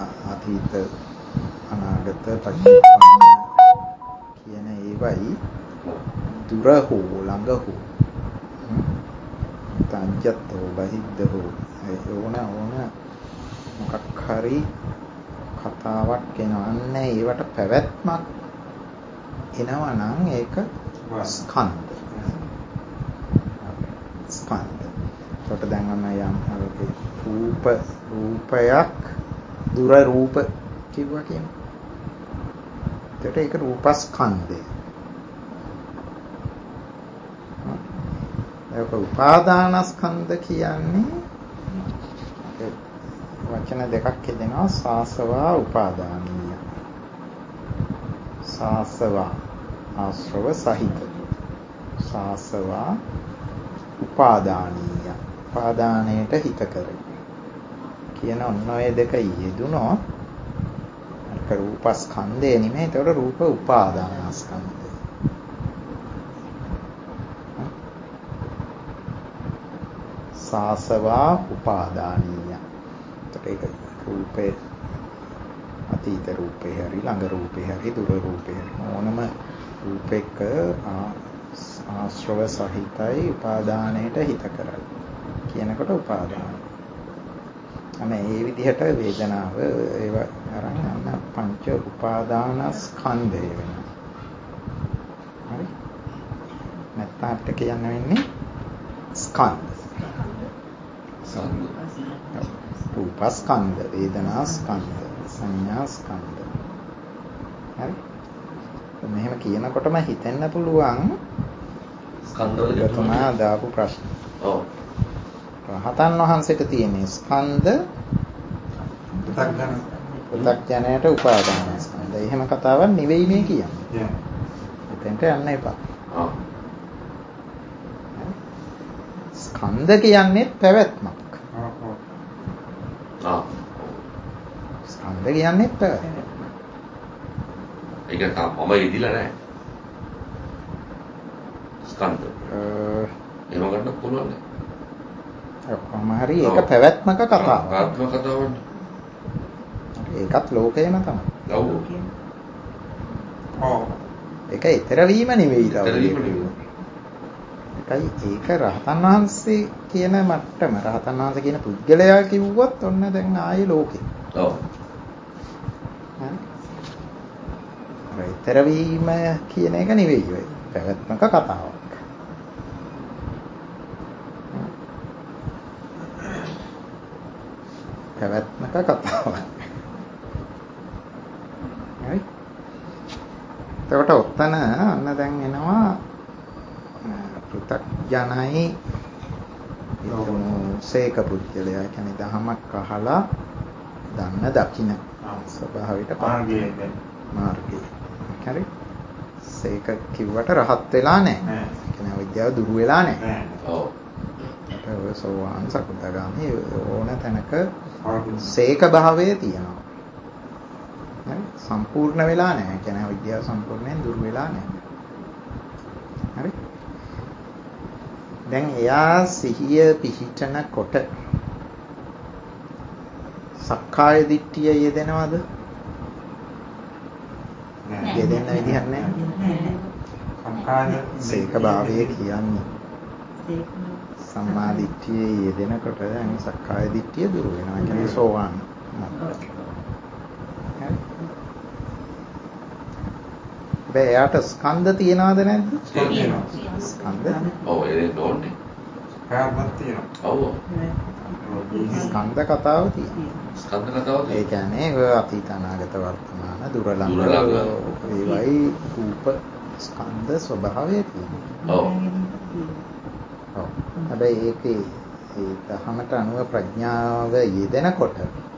අනාගත පච්චුප්පන්න කියන ඒවයි දුර හෝ ළඟ හෝ තංජත්තෝ බහිද්දෝ ඕන මොකක් හරි කතාවක් එනවන්නේ ඒවට පැවැත්මක් එනවා නම් ඒක ස්කන්ධ. ඒකට දැන් අන්න යම් රූපයක් දුර රූප කිව්වා කියන්නේ. ඒකට ඒක රූපස්කන්ධය. ඒක උපාදානස්කන්ධ කියන්නේ වචන දෙකක් හදෙනවා සාසවා උපාදානීය. සාසවා ආශ්‍රව සහිත. සාසවා උපාදානීය. උපාදානයට හිත කරයි. කියන ඔන්න ඔය දෙක යෙදුනොත් අර රූපස්කන්ධය නෙමෙයි ඒතකොට රූප උපාදානස්කන්ධය. සාසවා උපාදානීය. ඒක රූපේ අතීත රූපේ හරි ළඟ රූපේ හරි දුර රූපේ හරි ඕනම රූපයක ආශ්‍රව සහිතයි උපාදානයට හිත කරයි කියනකොට උපාදාන. අනේ මේ විදිහට වේදනාව ඒව අරන් යන පංච උපාදානස්කන්ධය වෙනවා. හරි? නැත්නම් අපිට කියන්න වෙන්නේ ස්කන්ධ. රූපස්කන්ධ, වේදනාස්කන්ධ, සංඥාස්කන්ධ. හරි? මෙහෙම කියනකොටම හිතෙන්න පුළුවන් ස්කන්ධවල තුනා දාපු ප්‍රශ්න. ඔව්. රහතන් වහන්සේට තියෙන ස්කන්ධ පු탁ජනයට උපාදාන ස්කන්ධ. එහෙම කතාවක් නෙවෙයි මේ කියන්නේ. එතෙන්ට යන්න එපා. ඔව්. ස්කන්ධ කියන්නේ පැවැත්මක්. ඔව්. ස්කන්ධ කියන්නේ පැවැත්මක්. ඒක තමයි ඉදිලා නැහැ. ස්කන්ධ. එහෙම ගන්න පුළුවන් නේ. කොහොමhari ඒක පැවැත්මක කතාවක්. පැවැත්මක කතාවනේ. ඒකත් ලෝකේම තමයි. ඔව්. ඔව්. ඒක ඊතර වීම නෙවෙයි ඒක රහතන් වහන්සේ කියන මට්ටම රහතන් වහන්සේ කියන පුද්ගලයා කිව්වොත් ඔන්න දැන් ආයේ ලෝකේ. ඔව්. ඊතර වීම කියන එක නෙවෙයි ඔය පැවැත්මක කතාවක්. පැවැත්මක කතාවක්. හරි. එතකොට ඔතන අන්න දැන් එනවා පෘථග්ජනයි සේක පුද්ගලයා කියන්නේ දහමක් අහලා දන්න දකින්න ස්වභාවයට මාර්ගය. හරි. සේක කිව්වට රහත් වෙලා නැහැ. කියන්නේ විද්‍යාව දුරු වෙලා නැහැ. ඔව්. ඒක සෝවාන් සකෘදාගාමි ඕන තැනක සේක භාවයේ තියෙනවා. හරි. සම්පූර්ණ වෙලා නැහැ. කියන්නේ විද්‍යාව සම්පූර්ණයෙන් දුරු වෙලා නැහැ. හරි. දැන් එයා සිහිය පිහිටනකොට සක්කාය දිට්ඨිය යෙදෙනවද? නෑ. යෙදෙන්න විදිහක් නෑ. සක්කාය සේක භාවය කියන්නේ සම්මා දිට්ඨියේ යෙදෙනකොට දැන් සක්කාය දිට්ඨිය දුරු වෙනවා. කියන්නේ සෝවාන්. හරි. එයාට ස්කන්ධ තියනවද නැද්ද? ස්කන්ධ. ඔව් ඒ නෝන්නේ. පැවැත්මක් තියෙනවා. ඔව්. ස්කන්ධ කතාව තියෙනවා. ස්කන්ධ කතාව ඒ කියන්නේ අතීත අනාගත වර්තමාන දුර ළඟ ඒවයි රූප ස්කන්ධ ස්වභාවය තියෙනවා. ඔව්. ඔව්. හැබැයි ඒකේ ඒ දහමට අනුව ප්‍රඥාව යෙදෙනකොට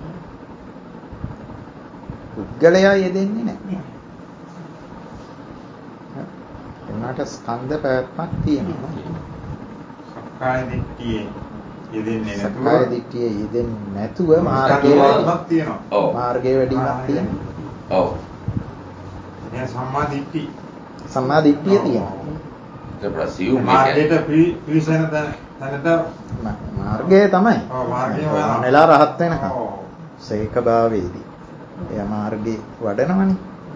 පුද්ගලයා යෙදෙන්නේ නැහැ. එන්නට ස්කන්ධ පැවැත්මක් තියෙනවා. සක්කාය දිට්ඨියේ යෙදෙන්නේ නැතුව සක්කාය දිට්ඨියේ යෙදෙන්නේ නැතුව මාර්ගයක් තියෙනවා. ඔව්. මාර්ගයේ වැඩිමක් තියෙනවා. ඔව්. ඒ සම්මා දිට්ඨි. සම්මා දිට්ඨිය තියෙනවා. ඒක ප්‍රසියු මාර්ගයට පිවිසෙන තැනට මාර්ගය තමයි. ඔව් මාර්ගය වෙනලා රහත් වෙනකම්. සේක භාවයේදී. එයා මාර්ගේ වඩනවනේ.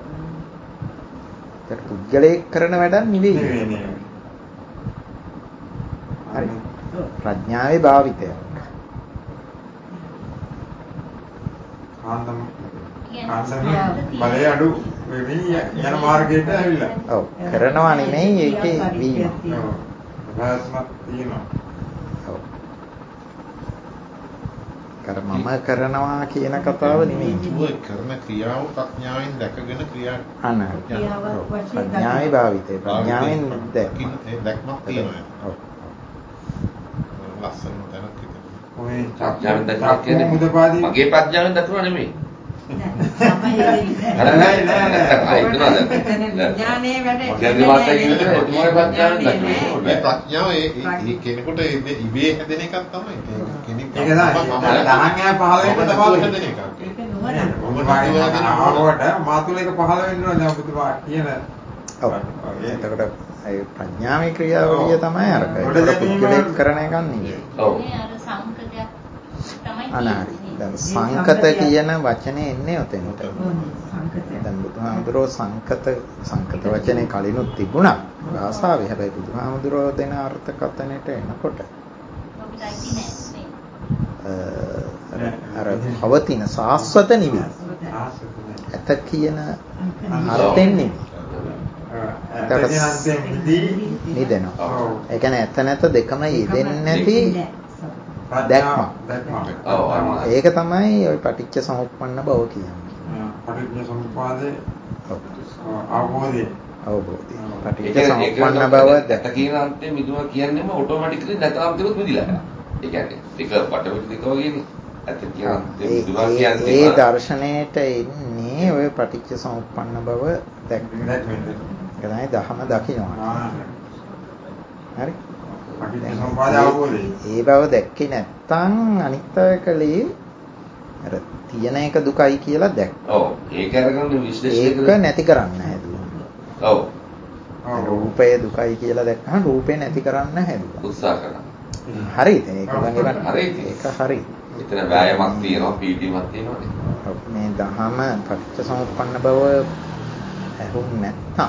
ඒක පුද්ගලයෙක් කරන වැඩක් නෙවෙයි. හරි. ප්‍රඥාවේ භාවිතය. කාන්දම බලය අඩු වෙමි යන මාර්ගයට ඇවිල්ලා. ඔව්. කරනවා නෙමෙයි ඒකේ වීම. ඔව්. ප්‍රාස්මක් තියෙනවා. ඔව්. මම කරනවා කියන කතාව නෙමෙයි. ඔය කරන ක්‍රියාව ප්‍රඥාවෙන් දැකගෙන ක්‍රියා ප්‍රඥාවේ භාවිතය. ප්‍රඥාවෙන් දැක්මක් තියෙනවා. ඔව්. ලස්සන තැනක් හිතෙනවා. ඔය ප්‍රඥාවෙන් දැක්මක් කියන්නේ මගේ ප්‍රඥාවෙන් දැක්කම නෙමෙයි. නෑ ඥානේ වැඩ මේ ප්‍රඥාව ඒ කෙනෙකුට ඉබේ හැදෙන එකක් තමයි. කෙනෙක් ඒක තමයි. දහංගය පහළ වෙන්න තමයි හැදෙන එකක්. ඒක නුවණ. ආවට මාතුල එක පහළ වෙන්න ඕනේ දැන් ඔබතුමා කියන. ඔව්. එතකොට ඒ ප්‍රඥාවේ ක්‍රියාවලිය තමයි අරක. ඒක පුද්ගලෙක් කරන එකක් නෙවෙයි. ඔව්. අර සංකතයක් තමයි අනාරි. දැන් සංකත කියන වචනේ එන්නේ ඔතෙන්ට. දැන් බුදුහාමුදුරෝ සංකත වචනේ කලිනුත් තිබුණා භාෂාවේ. හැබැයි බුදුහාමුදුරෝ දෙන අර්ථකථනයට එනකොට අර පවතින සාස්වත නෙවෙයි. ඇත කියන අර්ථයෙන් නෙවෙයි. නිදෙනවා. ඒ කියන්නේ ඇත නැත දෙකම යෙදෙන්නේ නැති දැක්ම. ඒක තමයි ওই පටිච්ච සමුප්පන්න බව කියන්නේ. පටිච්ච සමුප්පාදේ අවබෝධය. පටිච්ච සමුප්පන්න බව දැක කියන අන්තයේ මිදුවා කියන්නේම ඔටෝමැටිකලි නැතාන්තිමත් මිදිලා යනවා. ඒ කියන්නේ දෙක බටවිට දෙක වගේනේ. ඇත කියන අන්තයේ මිදුවා කියන්නේ ඒ දර්ශනයට එන්නේ ඔය පටිච්ච සමුප්පන්න බව දැක්වෙන්න. තමයි දහම දකින්නවා. හරි. ඒ බව දැක්කේ නැත්තම් අනිත්‍යකලේ අර තියෙන එක දුකයි කියලා දැක්ක. ඔව්. ඒක අරගෙන විශ්ලේෂණය ඒක නැති කරන්න හැදුවා. ඔව්. රූපය දුකයි කියලා දැක්කම රූපේ නැති කරන්න හැදුවා. උත්සාහ කරනවා. හරිද? ඒක වගේ හරිද? ඒක හරි. එතන වෑයමක් තියෙනවා, පීඩීමක් තියෙනවානේ. ඔව්. මේ දහම පටිච්ච සමුප්පන්න බව ඇහුම් නැත්තම්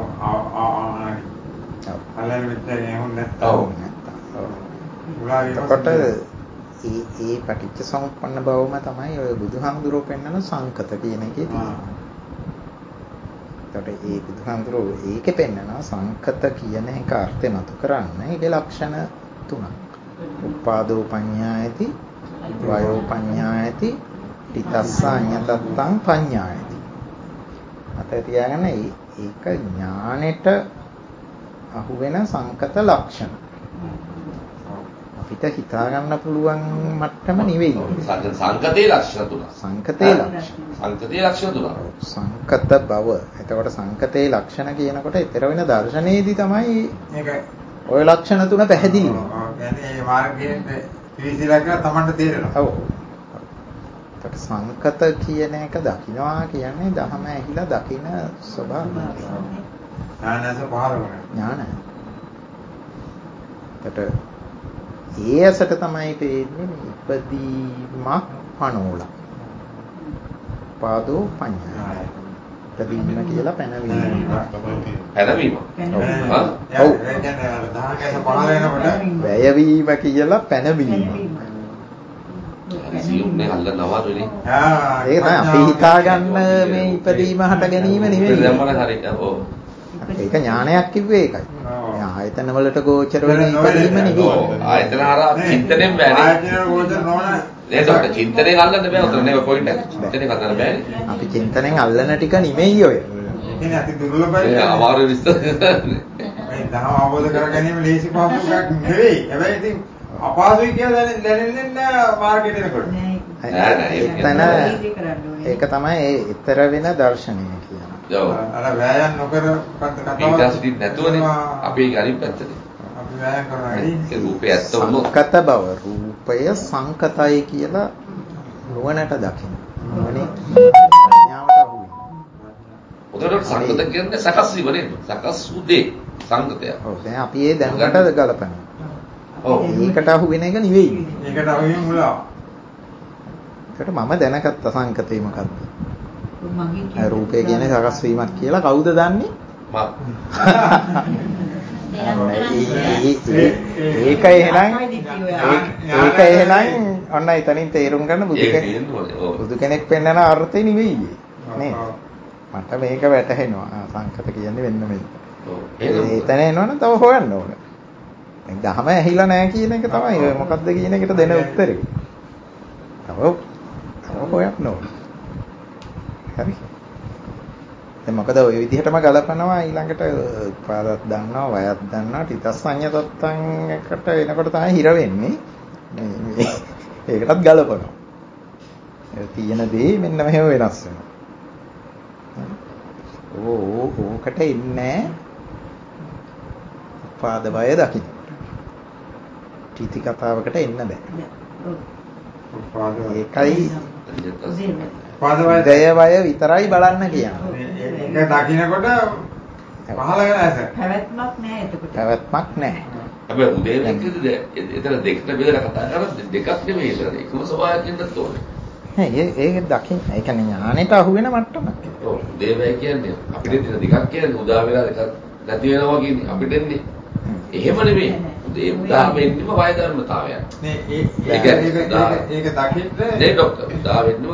එතකොට ඒ පටිච්ච සමුප්පන්න බවම තමයි ඔය බුදුහාමුදුරුවෝ පෙන්නන සංකත කියන එකේ තියෙන්නේ. එතකොට ඒ බුදුහාමුදුරුවෝ ඒකේ පෙන්නනවා සංකත කියන එක අර්ථය මතු කරන්න ඒකේ ලක්ෂණ තුනක්. උපාදෝ පඤ්ඤායති, වයෝ පඤ්ඤායති, ඨිතස්ස අඤ්ඤතත්තං පඤ්ඤායති. අත තියාගන්න ඒක ඥානෙට අහු වෙන සංකත ලක්ෂණ. අපිට හිතා ගන්න පුළුවන් මට්ටම නෙවෙයි. සංකතේ ලක්ෂණ තුන. සංකතේ ලක්ෂණ. සංකතේ ලක්ෂණ තුන. සංකත බව. එතකොට සංකතේ ලක්ෂණ කියනකොට ඊතර වෙන දර්ශනයේදී තමයි මේක ওই ලක්ෂණ තුන පැහැදිලි වෙන්නේ. කියන්නේ මේ මාර්ගයෙන් පිළිසිලා කියලා Tamanට තේරෙනවා. ඔව්. එතකොට සංකත කියන එක දකින්නවා කියන්නේ දහම ඇහිලා දකින ස්වභාවය. ඥානස පහළ වෙනවා. ඥාන. එතකොට ඒ ඇසට තමයි පේන්නේ ඉපදීමක් පනෝලා. පාදෝ පඤ්ඤා. ඉපදීම කියලා පැනවීම. පැනවීම. ඔව්. ඒ කියන්නේ දහකස පහළ වෙනකොට වැයවීම කියලා පැනවීම. සියුම්නේ අල්ලනවානේ. ඒක තමයි අපි හිතාගන්න මේ ඉපදීම හට ගැනීම නෙවෙයි. හරි. ඔව්. ඒක ඥානයක් කිව්වේ ඒකයි. ආයතන වලට ගෝචර වෙන ඉපදීම නෙවෙයි. ආයතන හරහා චින්තනෙන් බෑනේ. ආයතන ගෝචර නොවන ඒකට චින්තනෙන් අල්ලන්න බෑ උතන නේ පොයින්ට් එක. චින්තනෙන් අල්ලන්න බෑනේ. අපි චින්තනෙන් අල්ලන ටික නෙමෙයි ඔය. ඒකනේ අති දුර්ලභයි. ඒක අමාරු විස්තර. මේ දහම අවබෝධ කර ගැනීම ලේසි පහසු එකක් නෙවෙයි. හැබැයි ඉතින් අපහසුයි කියලා දැනෙන්නේ නැහැ මාර්ගෙට එනකොට. ඒක තමයි ඒ ඊතර වෙන දර්ශනය කියන්නේ. ඔව්. අර වෑයම් නොකර කතාව ඊටසිටි නැතුවනේ අපි අනිත් පැත්තට. අපි වෑයම් කරනවා ඇයි? ඒ රූපේ ඇත්ත වුණොත් සංකත බව රූපය සංකතයි කියලා නුවණට දකින්න. නුවණේ ප්‍රඥාවට අහු වෙනවා. උදේට සංකත කියන්නේ සකස් වීම නේද? සකස් වූ දේ සංකතය. ඔව් දැන් අපි ඒ දැනගට ගලපනවා. ඔව්. ඒකට අහු වෙන එක නෙවෙයි. ඒකට අහුවෙන මුලාව. ඒකට මම දැනගත්ත සංකතේ මොකද්ද? රූපය කියන්නේ සකස් වීමක් කියලා කවුද දන්නේ? ඒක එහෙනම් ඔන්න එතනින් තේරුම් ගන්න බුදු කෙනෙක් පෙන්වන අර්ථය නෙවෙයි නේද? මට මේක වැටහෙනවා. සංකත කියන්නේ වෙන්න මෙන්න. එතන එනවනම් තව හොයන්න ඕන. දැන් දහම ඇහිලා නැහැ කියන එක තමයි ඔය මොකද්ද කියන එකට දෙන උත්තරේ. තව හොයන්න ඕන. හරි. දැන් මොකද ওই විදිහටම ගලපනවා ඊළඟට පාදත් දන්නවා වයත් දන්නවා ටිතස්සඤ්ඤ තත්තං එකට එනකොට තමයි හිර වෙන්නේ. ඒකටත් ගලපනවා. ඒ තියෙන දේ මෙන්න මෙහෙම වෙනස් වෙනවා. ඕකට ඉන්නේ පාද වය දකින්න. ටීති කතාවකට එන්න බෑ. ඒකයි දය වය විතරයි බලන්න කියන්නේ. ඒක දකින්නකොට පහළ වෙන ඇස. පැවැත්මක් නැහැ එතකොට. පැවැත්මක් නැහැ. හැබැයි උදේ වෙනකද එතන දෙකට බෙදලා කතා කරද්දී දෙකක් නෙමෙයි එතන එකම ස්වභාවයෙන් ඉන්නත් ඕනේ. නෑ ඒක දකින්න ඒ කියන්නේ ඥානෙට අහු වෙන මට්ටමක්. ඔව් උදේ වෙයි කියන්නේ අපිට දෙන දෙකක් කියන්නේ උදා වෙලා දෙකක් නැති වෙනවා කියන්නේ අපිට එන්නේ. එහෙම නෙමෙයි. ඒ උදා වෙන්නම වය ධර්මතාවයක්. නේ ඒක දකින්න නේ ડોක්ටර් උදා වෙන්නම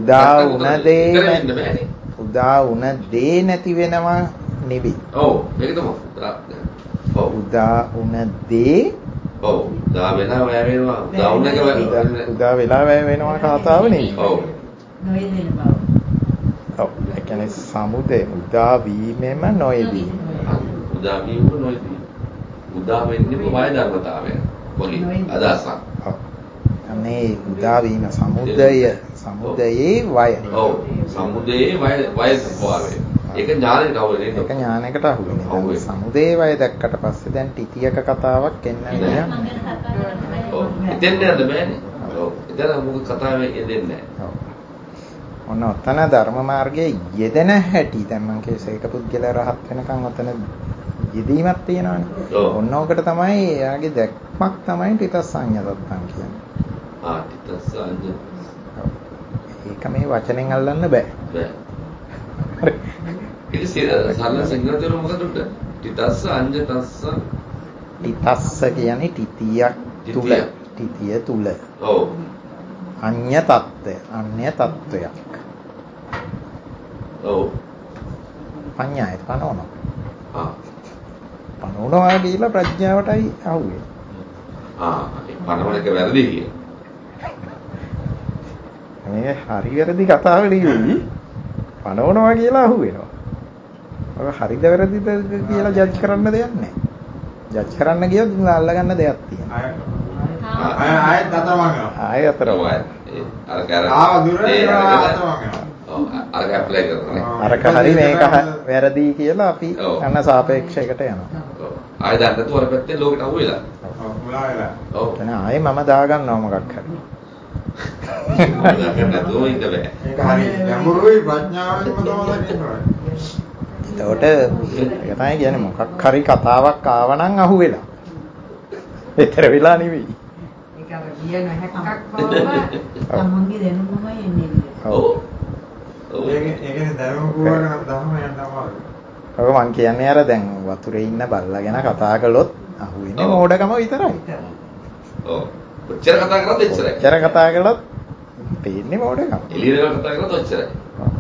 උදා වුණ දේ නැති වෙනවා නෙවෙයි. ඔව් ඒක තමයි. උදා වුණ දේ ඔව් උදා වෙලා වැය වෙනවා. උදා වුණ එක උදා වෙලා වැය වෙනවා කතාව නෙවෙයි. ඔව්. නොයෙදෙන බව. ඔව් ඒ කියන්නේ සමුදය උදා වීමෙම නොයෙදී. උදා වීම නොයෙදී. උදා වෙන්නේම වය ධර්මතාවයක්. වගේ අදහසක්. ඔව්. අනේ උදා වීම සමුදයේ වය. ඔව්. සමුදයේ වය ස්වභාවය. ඒක ඥානෙට අහු වෙන්නේ. ඒක ඥානයකට අහු වෙන්නේ. සමුදයේ වය දැක්කට පස්සේ දැන් ටිතියක කතාවක් එන්න නෑ. ඔව්. එතෙන් යන්න බෑනේ. ඔව්. එතන මොකක් කතාවේ යෙදෙන්නේ නෑ. ඔව්. ඔන්න ඔතන ධර්ම මාර්ගයේ යෙදෙන හැටි දැන් මම කියසේ එක පුද්ගලයා රහත් වෙනකන් ඔතන යෙදීමක් තියෙනවානේ. ඔන්න ඕකට තමයි එයාගේ දැක්මක් තමයි තිතස්සඤ්ඤතත්තං කියන්නේ. තිතස්සඤ්ඤ. ඒක මේ වචනෙන් අල්ලන්න බෑ. බෑ. ඒක සරල සිංහලතර මොකද උඩ? තිතස්ස අඤ්ඤතස්ස. තිතස්ස කියන්නේ තිතියක් තුල. තිතිය තුල. ඔව්. අඤ්ඤ තත්ත්වය. අන්‍ය තත්ත්වයක්. ඔව්. පඤ්ඤාය පනවන. පනවනවා කියලා ප්‍රඥාවටයි අහුවේ. ඒ පනවන එක වැරදි කියලා. මේ හරි වැරදි කතාව නෙවෙයි. පනවනවා කියලා අහුවෙනවා. ඔය හරිද වැරදිද කියලා ජජ් කරන්න දෙයක් නැහැ. ජජ් කරන්න ගියොත් අල්ලගන්න දෙයක් තියෙනවා. ආයෙත් අතරමං. ආයෙත් අතරමං. අර කර අර ඇප්ලයි කරනවා. අරක හරි මේක වැරදි කියලා අපි අන්න සාපේක්ෂයකට යනවා. ආයෙ දැන් නතු අර පැත්තේ ලෝකෙට අහු වෙලා. ඔව් මුලා වෙලා. ඔව්. එතන ආයෙ මම දාගන්නවා මොකක් හරි. දාගන්න නතෝ ඉන්න බෑ. ඒක හරි ගැඹුරුයි ප්‍රඥාවෙන්ම තමයි දකින්නේ. එතකොට ඒක තමයි කියන්නේ මොකක් හරි කතාවක් ආවනම් අහු වෙලා. ඒතර වෙලා නෙවෙයි. ඒක අර කියන හැක්කක් බව සම්මුන්ගේ දැනුමමයි එන්නේ. ඔව්. ඒකනේ දැනුම පුරවගෙන ධර්ම යන්න අමාරුයි. ඔව් මං කියන්නේ අර දැන් වතුරේ ඉන්න බල්ලා ගැන කතා කළොත් අහුවෙන්නේ මෝඩකම විතරයි. ඔව්. ඔච්චර කතා කරද්දී එච්චරයි. ඔච්චර කතා කළොත් පේන්නේ මෝඩකම. එළියට කතා කරද්දී ඔච්චරයි.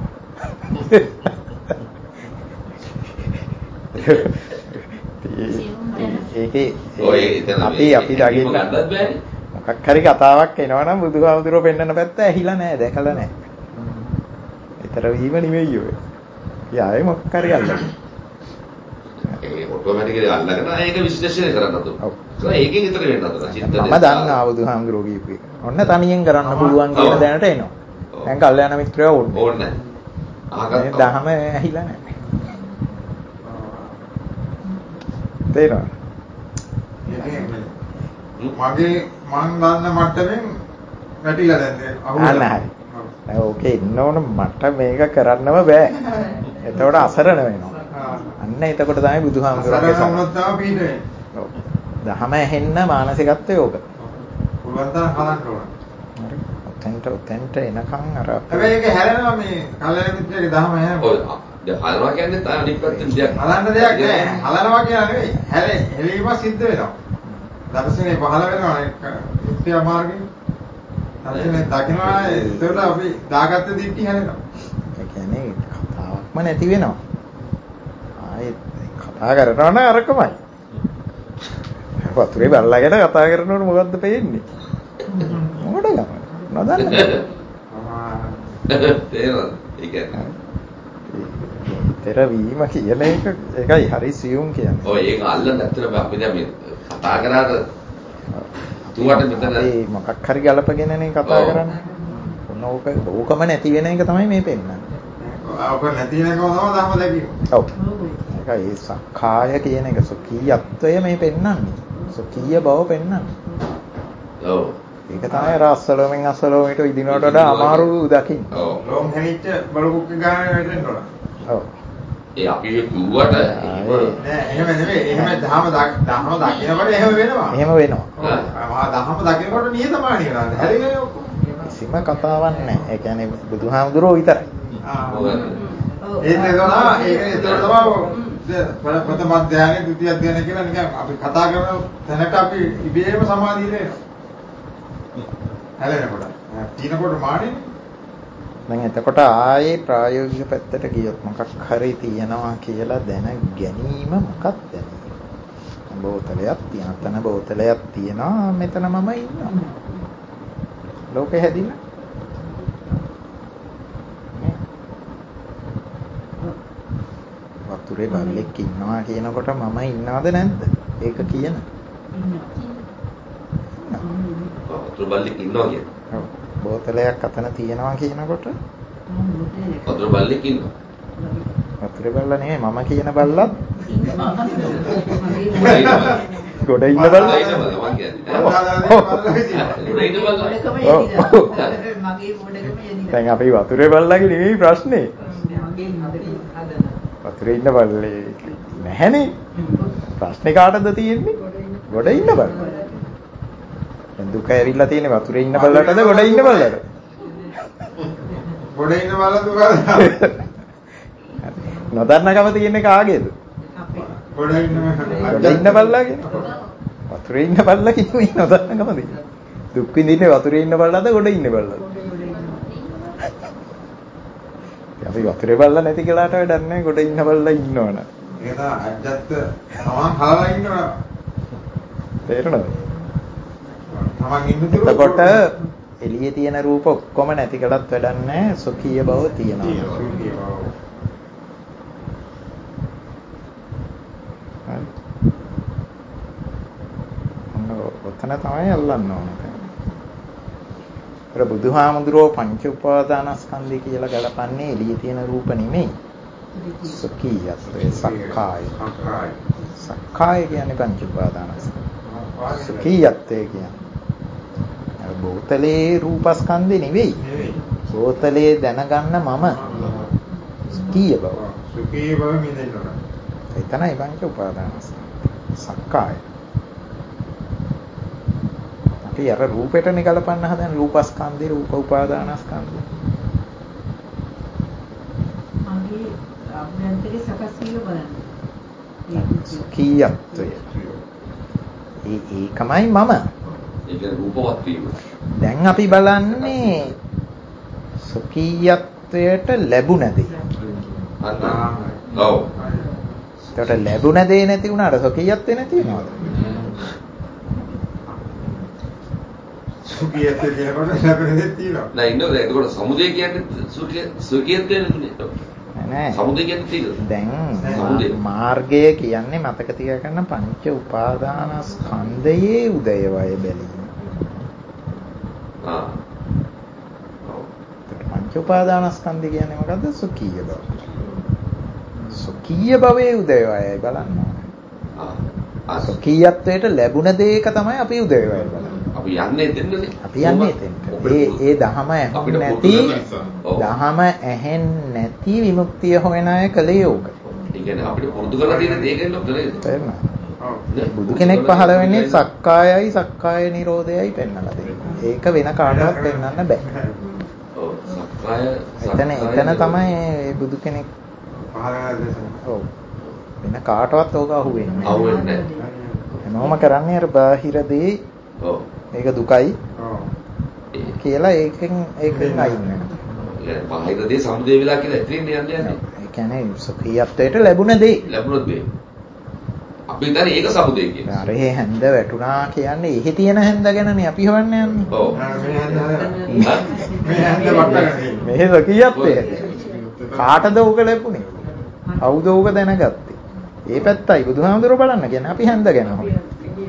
ඒකේ අපි දකින්න ගන්නත් බෑනේ. මොකක් හරි කතාවක් එනවනම් බුදුහාමුදුරුවෝ පෙන්නන පැත්ත ඇහිලා නැහැ, දැකලා නැහැ. ඊතර වීම නෙවෙයි ඔය. යායේ මොකක් හරි අල්ලගෙන. ඒ ඔටෝමැටිකලි අල්ලගෙන ඒක විශ්ලේෂණය කරන්න හදනවා. ඔව්. ඒකෙන් ඉතර වෙන්න හදනවා. චිත්තය. මම දන්නවා බුදුහාමුදුරුවෝ කියපු එක. ඔන්න තනියෙන් කරන්න පුළුවන් කියන දැනට එනවා. දැන් කල්යාණ මිත්‍රයෝ ඕනේ. ඕනේ නැහැ. මේ දහම ඇහිලා නැහැ. තේරෙනවද? මගේ මං දන්න මට්ටමින් වැටිලා දැන් අහුවෙලා. ඕකේ ඉන්න ඕන මට මේක කරන්නම බෑ. එතකොට අසරණ වෙනවා. අන්න එතකොට තමයි බුදුහාමුදුරුවෝ අසරණ වුණොත් තමයි පිට වෙන්නේ. ඔව්. දහම ඇහෙන්න මානසිකත්වය ඕක. පුළුවන් තරම් හදන්න ඕන. හරි. ඔතෙන්ට එනකන් අර හැබැයි ඒක හැරෙනවා මේ කල්යාණ මිත්‍රයේ දහම හැරෙනවා. ඔව්. දැන් හදනවා කියන්නේ තමයි අනිත් පැත්තෙන් දෙයක්. හදන්න දෙයක් නෑ. හදනවා කියලා නෙවෙයි. හැලීම සිද්ධ වෙනවා. දර්ශනේ පහළ වෙනවා නිත්‍ය මාර්ගයෙන්. දර්ශනේ දකින්නවා ඒකට අපි දාගත්ත දිට්ටි හැරෙනවා. ඒ කියන්නේ කතාවක්ම නැති වෙනවා. ආයෙත් කතා කරනවා නම් අරකමයි. වතුරේ බල්ලාගෙන කතා කරනකොට මොකද්ද පේන්නේ? මොකටද? නදන්න. තේරෙනවද? ඒ කියන්නේ තෙර වීම කියන එක ඒකයි හරි සියුම් කියන්නේ. ඔය ඒක අල්ලන්න ඇත්තටම අපි දැන් මේ කතා කරාද? තුවට මෙතන ඒ මොකක් හරි ගලපගෙනනේ කතා කරන්නේ. ඔන්න ඕකම නැති වෙන එක තමයි මේ පෙන්නන්නේ. ඔක නැති වෙනකම තමයි ධර්ම දැකීම. ඔව්. ඒකයි සක්කාය කියන එක සුඛීයත්වය මේ පෙන්නන්නේ. සුඛීය බව පෙන්නන්නේ. ඔව්. ඒක තමයි රාස්සලෝමෙන් අස්සලෝමයට විදිනවට වඩා අමාරු දකින්න. ඔව්. ලොම් හැලිච්ච බලුකුක්ක ගානේ වැටෙන්න ඕන. ඔව්. ඒ අපි කිව්වට නෑ එහෙම නෙවෙයි. එහෙම ධර්ම දකිනකොට එහෙම වෙනවා. එහෙම වෙනවා. ධර්ම දකිනකොට නියතමානී වෙනවා. හැලිනේ ඔක්කොම. කිසිම කතාවක් නැහැ. ඒ කියන්නේ බුදුහාමුදුරුවෝ විතරයි. ඒක තමයි ප්‍රථම ධානය, ද්විතිය ධානය කියලා නිකන් අපි කතා කරන තැනට අපි ඉබේම සමාධියට එනවා. හැලෙනකොට. තිනකොට මානෙන්නේ. දැන් එතකොට ආයේ ප්‍රායෝගික පැත්තට ගියොත් මොකක් හරි තියනවා කියලා දැන ගැනීම මොකක්ද? බෝතලයක් තියන බෝතලයක් තියනවා මෙතන මම ඉන්නවා. ලෝකෙ හැදිලා. වතුරේ බල්ලෙක් ඉන්නවා කියනකොට මම ඉන්නවද නැද්ද? ඒක කියන. වතුර බල්ලෙක් ඉන්නවා කියන. ඔව්. බෝතලයක් අතන තියනවා කියනකොට වතුර බල්ලෙක් ඉන්නවා. වතුරේ බල්ලා නෙමෙයි මම කියන බල්ලත් ගොඩ ඉන්න බල්ලා. දැන් අපි වතුරේ බල්ලාගේ නෙමෙයි ප්‍රශ්නේ. වතුරේ ඉන්න බල්ලේ නැහැනේ. ප්‍රශ්නේ කාටද තියෙන්නේ? ගොඩ ඉන්න බල්ලා. දැන් දුක ඇවිල්ලා තියෙන්නේ වතුරේ ඉන්න බල්ලටද ගොඩ ඉන්න බල්ලටද? ගොඩ ඉන්න බල්ලා දුක. නොදන්නකම තියෙන්නේ කාගේද? ගොඩ ඉන්න බල්ලාගේ. වතුරේ ඉන්න බල්ලා කිව්වේ නොදන්නකම තියෙන්නේ. දුක් විඳින්නේ වතුරේ ඉන්න බල්ලාද ගොඩ ඉන්න බල්ලාද? අපි වතුරේ බල්ලා නැති කියලාට වැඩක් නැහැ ගොඩ ඉන්න බල්ලා ඉන්නවනේ. ඒක අජත්ත තමන් හලලා ඉන්නවා. තේරෙනවද? තමන් ඉන්න තුරු එතකොට එළියේ තියෙන රූප ඔක්කොම නැති කළත් වැඩක් නැහැ සොකීය බව තියෙනවා. ඔතන තමයි අල්ලන්න ඕනේ. බුදුහාමුදුරුවෝ පංච උපාදානස්කන්ධය කියලා ගලපන්නේ එළියේ තියෙන රූප නෙමෙයි. සුඛීයත්වය සක්කාය. සක්කාය කියන්නේ පංච උපාදානස්කන්ධය. සුඛීයත්වය කියන්නේ බෝතලේ රූපස්කන්ධේ නෙවෙයි. බෝතලේ දැනගන්න මම සුඛීය බව. සුඛී බව මිදෙන්න ඕන. එතනයි පංච උපාදානස්කන්ධය. සක්කාය. අර රූපෙටනේ ගලපන්න හදන රූපස්කන්ධේ රූප උපාදානස්කන්ධේ. මගේ අභ්‍යන්තරේ සකස් වීම බලන්න. කීයත්වය. ඒකමයි මම. ඒක රූපවත් වීම. දැන් අපි බලන්නේ සුඛීයත්වයට ලැබුණ දේ. ඔව්. ඒකට ලැබුණ දේ නැති වුණාට සුඛීයත්වය නැති වෙනවද? සුඛියත් කියනකොට ලැබෙන්නේ තියෙනවා. නෑ ඉන්නද එතකොට සමුදය කියන්නේ සුඛියත් කියන්නේ නෑ. සමුදය කියන්නේ තියෙනවා. දැන් මාර්ගය කියන්නේ මතක තියාගන්න පංච උපාදානස්කන්ධයේ උදයවය බැලීම. පංච උපාදානස්කන්ධය කියන්නේ මොකද්ද? සුඛීය බව. සුඛීය භවයේ උදයවයයි බලන්න ඕනේ. සුඛීයත්වයට ලැබුණ දේක තමයි අපි උදයවය බලන්නේ. අපි යන්නේ දෙන්නනේ. අපි යන්නේ දෙන්න. ඒ දහම ඇහෙන්නේ නැති දහම ඇහෙන්නේ නැති විමුක්තිය හොයන අය කලේ යෝග. ඒ කියන්නේ අපිට පුරුදු කරලා තියෙන දේ ගැන නේද? තේරුණා. බුදු කෙනෙක් පහළ වෙන්නේ සක්කායයි සක්කාය නිරෝධයයි පෙන්වලා දෙන්නේ. ඒක වෙන කාටවත් පෙන්වන්න බෑ. ඔව් සක්කාය එතන තමයි බුදු කෙනෙක් පහළ වෙන. ඔව්. වෙන කාටවත් ඕක අහුවෙන්නේ නැහැ. අහුවෙන්නේ හැමෝම කරන්නේ අර බාහිර දේ. ඔව්. ඒක දුකයි. ඔව්. කියලා ඒකෙන් අයින් වෙනවා. ඒ බාහිර දේ සමුදේ වෙලා කියලා එතනින් යන්නේ. ඒ කියන්නේ සුඛීයත්වයට ලැබුණ දේ. ලැබුණොත් දේ. අපි හිතන්නේ ඒක සමුදේ කියලා. අර ඒ හැන්ද වැටුණා කියන්නේ එහි තියෙන හැන්ද ගැනනේ අපි හොයන්නේ යන්නේ. ඔව්. මේ සුඛීයත්වය. කාටද ඕක ලැබුණේ? කවුද ඕක දැනගත්තේ? ඒ පැත්තයි බුදුහාමුදුරුවෝ බලන්න කියන්නේ අපි හැන්ද ගැන හොයන්නේ.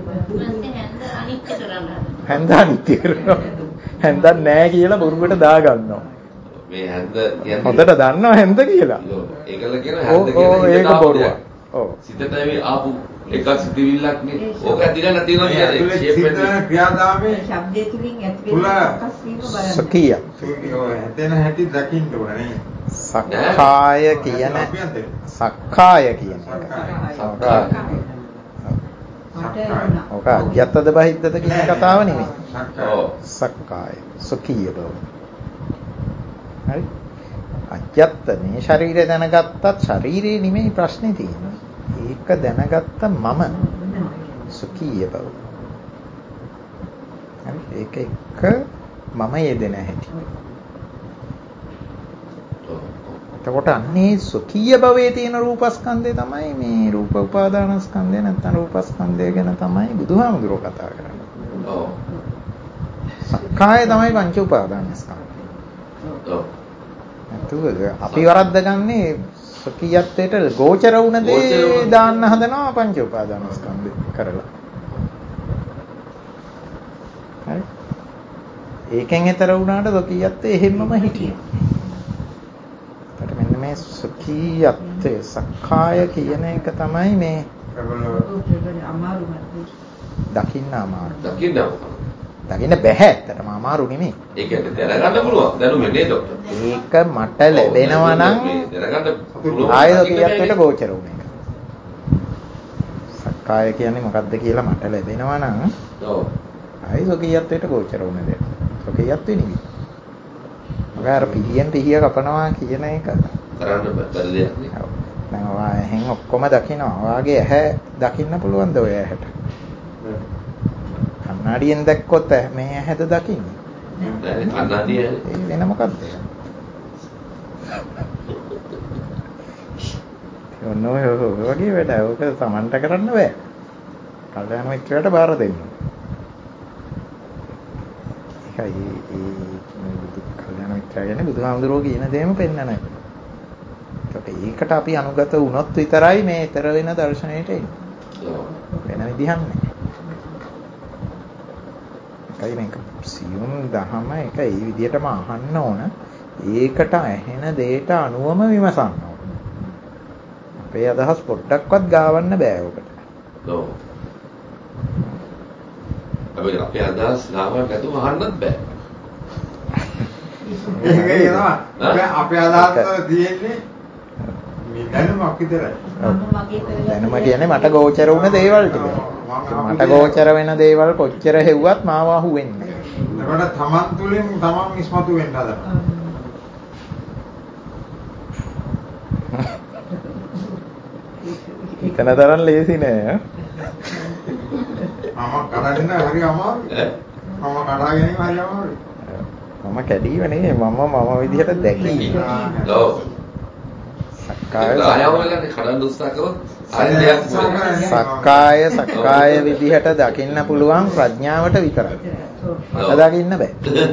හැන්ද අනිත්‍ය කරනවා. හැන්දක් නැහැ කියලා බොරුවට දා ගන්නවා. මේ හැන්ද කියන්නේ හොඳට දන්නවා හැන්ද කියලා. ඒකල කියන හැන්ද කියන ඒක බොරුවක්. ඔව්. සිතට මේ ආපු එක සිතිවිල්ලක් නේ. ඕක ඇදිලා තියෙනවා කියන්නේ ෂේප් එක. ක්‍රියාදාමේ ශබ්දයේ තුලින් ඇති වෙන සකස් වීම බලන්න. සකිය. එතන හැටි දකින්න ඕනේ. සක්කාය කියන සක්කාය කියන එක. ඔක අජත්තද බහිද්දද කියන කතාව නෙමෙයි. ඔව්. සක්කාය සකිය බව. හරි. අජත්ත මේ ශරීරය දැනගත්තත් ශරීරේ නෙමෙයි ප්‍රශ්නේ තියෙන්නේ. ඒක දැනගත්ත මම සුඛීය බව. හරි ඒක එක මම යෙදෙන හැටි. එතකොට අන්නේ සුඛීය භවයේ තියෙන රූපස්කන්ධය තමයි මේ රූප උපාදානස්කන්ධය නැත්නම් රූපස්කන්ධය ගැන තමයි බුදුහාමුදුරුවෝ කතා කරන්නේ. ඔව්. සක්කාය තමයි පංච උපාදානස්කන්ධය. ඔව්. නැතුව අපි වරද්දගන්නේ සුඛීයත්වයට ගෝචර වුණ දේ දාන්න හදනවා පංච උපාදානස්කන්ධය කරලා. හරි. ඒකෙන් ඈතර වුණාට සුඛීයත්වයේ එහෙම්මම හිටියා. මෙන්න මේ සුඛීයත්වය සක්කාය කියන එක තමයි මේ දකින්න අමාරු. දකින්න බෑ ඇත්තටම අමාරු නෙමෙයි. ඒක දැනගන්න පුළුවන්. දැනුමේ නේද ડોක්ටර්? ඒක මට ලැබෙනවා නම් දැනගන්න පුළුවන්. ආය සුඛීයත්වයට ගෝචර වුණ එක. සක්කාය කියන්නේ මොකක්ද කියලා මට ලැබෙනවා නම් ඔව්. ආය සුඛීයත්වයට ගෝචර වුණ දෙයක්. සුඛීයත්වෙ නෙමෙයි. අර පිහියෙන් පිහිය කපනවා කියන එක කරන්න බැරි දෙයක් නේ. ඔව්. දැන් ඔයා එහෙන් ඔක්කොම දකිනවා. ඔයාගේ ඇහැ දකින්න පුළුවන්ද ඔය ඇහැට? කන්නඩියෙන් දැක්කොත් මේ ඇහැද දකින්නේ? නෑ කන්නඩිය. ඒ වෙන මොකක්ද? ඔන්නෝ වගේ වැඩ. ඔක Tamanට කරන්න බෑ. කල්යාණ මිත්‍රයාට බාර දෙන්න. ඒකයි කල්යාණ මිත්‍රයා කියන්නේ බුදුහාමුදුරුවෝ කියන දේම පෙන්නන එක. ඒකට අපි අනුගත වුණොත් විතරයි මේ ඊතර වෙන දර්ශනයට එන්නේ. වෙන විදිහක් නැහැ. ඒකයි මේක සියුම් දහම ඒක ඒ විදිහටම අහන්න ඕන. ඒකට ඇහෙන දෙයට අනුවම විමසන්න ඕන. අපේ අදහස් පොඩ්ඩක්වත් ගාවන්න බෑ ඔකට. ඔව්. අපේ අදහස් ගාවන්න නැතුව අහන්නත් බෑ. ඒකේ තමයි අපේ අදහස් තියෙන්නේ මේ දැනුමක් විතරයි. දැනුම කියන්නේ මට ගෝචර වුණ දේවල් ටික. මට ගෝචර වෙන දේවල් කොච්චර හෙව්වත් මාව අහුවෙන්නේ නැහැ. ඒකට තමන් තුලින් තමන් ඉස්මතු වෙන්න හදනවා. හිතන තරම් ලේසි නෑ. මම කඩන්න හරි අමාරුයි. මම කඩා ගැනීම හරි අමාරුයි. මම කැඩීව නෙවෙයි මම විදිහට දැකීම. ඔව්. සක්කාය විදිහට දකින්න පුළුවන් ප්‍රඥාවට විතරයි. මට දකින්න බෑ.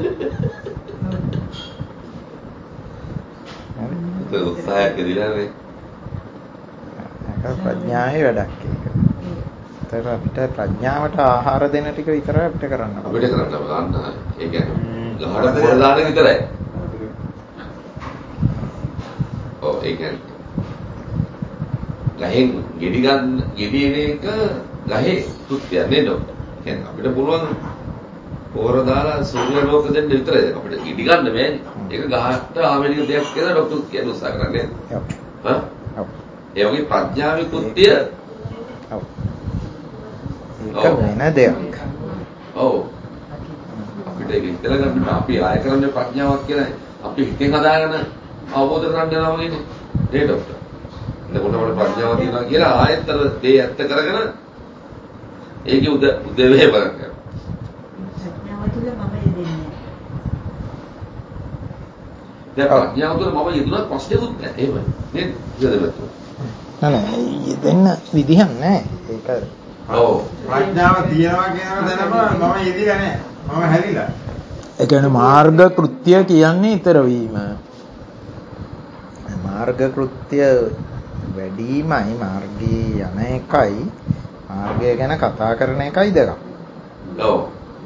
ඒක උත්සාහයක් දෙලානේ. ඒක ප්‍රඥාවේ වැඩක් ඒක. ඒතර අපිට ප්‍රඥාවට ආහාර දෙන ටික විතරයි අපිට කරන්න ඕනේ. අපිට කරන්න ගන්න. ඒ කියන්නේ ගහට පොළ දාන විතරයි. ඔව් ඒ කියන්නේ ගහෙන් ගෙඩි එන එක ගහේ කෘත්‍යයක් නේද? කියන්නේ අපිට පුළුවන් පොර දාලා සූර්ය ලෝක දෙන්න විතරයි. අපිට ගෙඩි ගන්න බෑනේ. ඒක ගහට ආවේනික දෙයක් කියලා ડોක්ටර් කියන උත්සාහ කරන්නේ. ඔව්. හා? ඔව්. ඒ වගේ ප්‍රඥාවේ කෘත්‍ය ඔව්. ඒක වෙන දෙයක්. ඔව්. අපිට ඒක හිතලා ගන්න අපි ආය කරන්නේ ප්‍රඥාවක් කියලා අපි හිතෙන් හදාගෙන අවබෝධ කරගන්න යනවා වගේනේ. නේද ડોක්ටර්? එතකොට අපේ ප්‍රඥාව තියෙනවා කියලා ආයෙත් අර දේ ඇත්ත කරගෙන ඒකේ උදේවේ බලන්න. ප්‍රඥාව තුළ මම යෙදෙන්නේ. දැන් ප්‍රඥාව තුළ මම යෙදුනත් ප්‍රශ්නෙකුත් නැහැ. එහෙමයි. නේද? ඉතින් නෑ යෙදෙන්න විදිහක් නෑ. ඒක ඔව්. ප්‍රඥාව තියනවා කියනම දැනම මම යෙදිලා නැහැ. මම හැලිලා. ඒ කියන්නේ මාර්ග කෘත්‍ය කියන්නේ ඊතර වීම. මාර්ග කෘත්‍ය වැඩිමයි මාර්ගයේ යන එකයි මාර්ගය ගැන කතා කරන එකයි දෙකක්. ඔව්.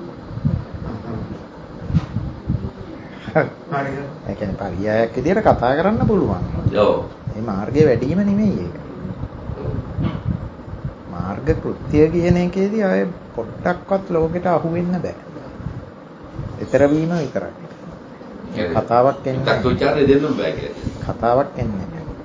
හරිද? ඒ කියන්නේ පරියායක් විදිහට කතා කරන්න පුළුවන්. ඔව්. මේ මාර්ගයේ වැඩිම නෙමෙයි ඒක. මාර්ග කෘත්‍ය කියන එකේදී ආයේ පොට්ටක්වත් ලෝකෙට අහු වෙන්න බෑ. ඊතර වීම විතරයි. කතාවක් එන්නේ. තත්ත්වචාරය දෙන්න බෑ කියලා. කතාවක් එන්නේ.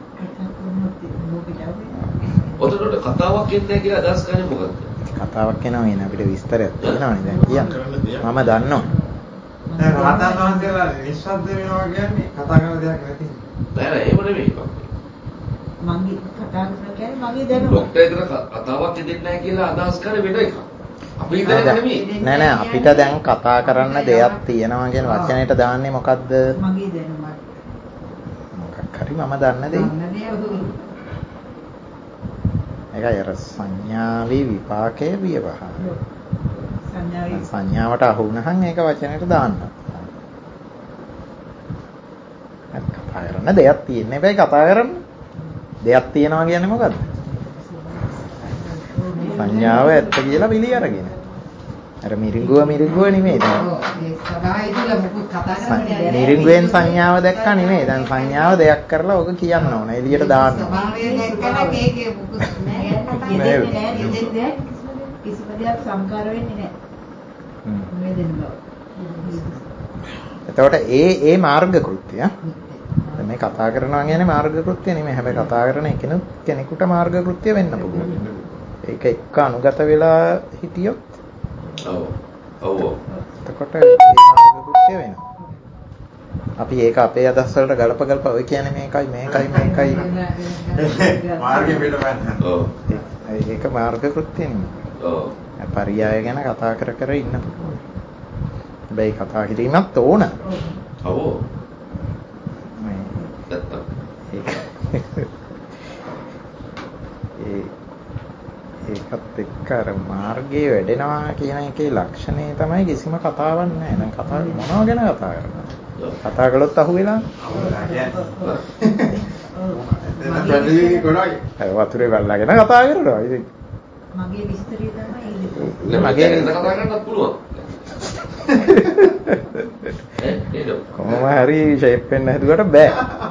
ඔතනට කතාවක් එන්නේ කියලා අදහස් කරන්නේ මොකද්ද? කතාවක් එනවා කියන අපිට විස්තරයක් තියෙනවනේ දැන් කියන්න. මම දන්නවා. දැන් රහතන් වහන්සේලා නිස්සද්ද වෙනවා කියන්නේ කතා කරන දෙයක් නැති. නෑ නෑ එහෙම නෙමෙයි. මගේ කතා කරන කියන්නේ මගේ දැනුම. ડોක්ටර් එක්ක කතාවක් දෙන්නේ නැහැ කියලා අදහස් කරන වෙන එකක්. අපි හිතන්නේ නෙමෙයි. නෑ අපිට දැන් කතා කරන්න දෙයක් තියෙනවා කියන වචනයට දාන්නේ මොකද්ද? මගේ දැනුම. මොකක් හරි මම දන්න දෙයක්. ඒකයි අර සංඥාවේ විපාකයේ විවහාර. සංඥාවට අහු වුණහම ඒක වචනයට දාන්න. කතා කරන්න දෙයක් තියෙන හැබැයි කතා කරන්න දෙයක් තියෙනවා කියන්නේ මොකද්ද? සංඥාව ඇත්ත කියලා පිළි අරගෙන. අර මිරිඟුව නෙමෙයි දැන්. මිරිඟුවෙන් සංඥාව දැක්කා නෙමෙයි. දැන් සංඥාව දෙයක් කරලා ඔක කියන්න ඕන. එළියට දාන්න ඕන. කිසිම දෙයක් සංකාර වෙන්නේ නැහැ. මේ දෙන්න බව. එතකොට ඒ මාර්ග කෘත්‍ය මේ කතා කරනවා කියන්නේ මාර්ග කෘත්‍ය නෙමෙයි. හැබැයි කතා කරන කෙනෙකුට මාර්ග කෘත්‍ය වෙන්න පුළුවන්. ඒක එක්ක අනුගත වෙලා හිටියොත් ඔව් එතකොට ඒ මාර්ග කෘත්‍ය වෙනවා. අපි ඒක අපේ අදහස් වලට ගලප ඔය කියන්නේ මේකයි මාර්ගෙ පිටපැන්න. ඔව් ඒක මාර්ග කෘත්‍ය නෙමෙයි. ඔව් පරියාය ගැන කතා කර ඉන්න පුළුවන්. හැබැයි කතා කිරීමත් ඕන. ඔව් ඒකත් එක්ක අර මාර්ගයේ වැඩෙනවා කියන එකේ ලක්ෂණය තමයි කිසිම කතාවක් නැහැ. දැන් කතා මොනවා ගැන කතා කරනවා? කතා කළොත් අහුවෙලා. වතුරේ බල්ලාගෙන කතා කරනවා. ඉතින් මගේ විස්තරය තමයි මගේ කතා කරන්නත් පුළුවන්. කොහොම හරි ෂේප් වෙන්න හැදුවට බෑ.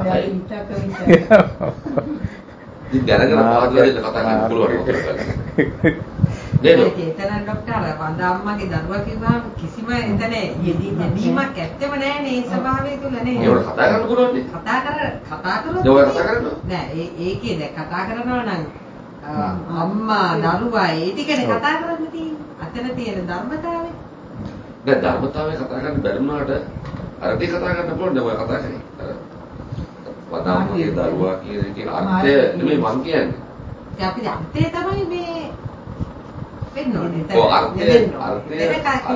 ඉතින් දැනගෙන පාඩුවේ කතා කරන්න පුළුවන්. නේද? චේතන ડોක්ටර් වන්දාම්මගේ දරුවා කිව්වම කිසිම එතන යෙදීමක් ඇත්තෙම නැහැ නේ ඒ ස්වභාවය තුල නේ. ඒවට කතා කරන්න පුළුවන් නේ. කතා කරොත් කතා කරනවා. නෑ ඒකේ දැන් කතා කරනවා නම් අම්මා දරුවා ඒ ටිකනේ කතා කරන්න තියෙන්නේ. අතන තියෙන ධර්මතාවය. දැන් ධර්මතාවය කතා කරන්න බැරි වුණාට අර ටික කතා කරන්න පුළුවන් නේ ඔය කතා කරන්නේ. අර වදාමගේ දරුවා කියන එකේ අර්ථය නෙමෙයි මං කියන්නේ. ඒ අපි අර්ථය තමයි මේ වෙන්න ඕනේ. ඔව් අර්ථය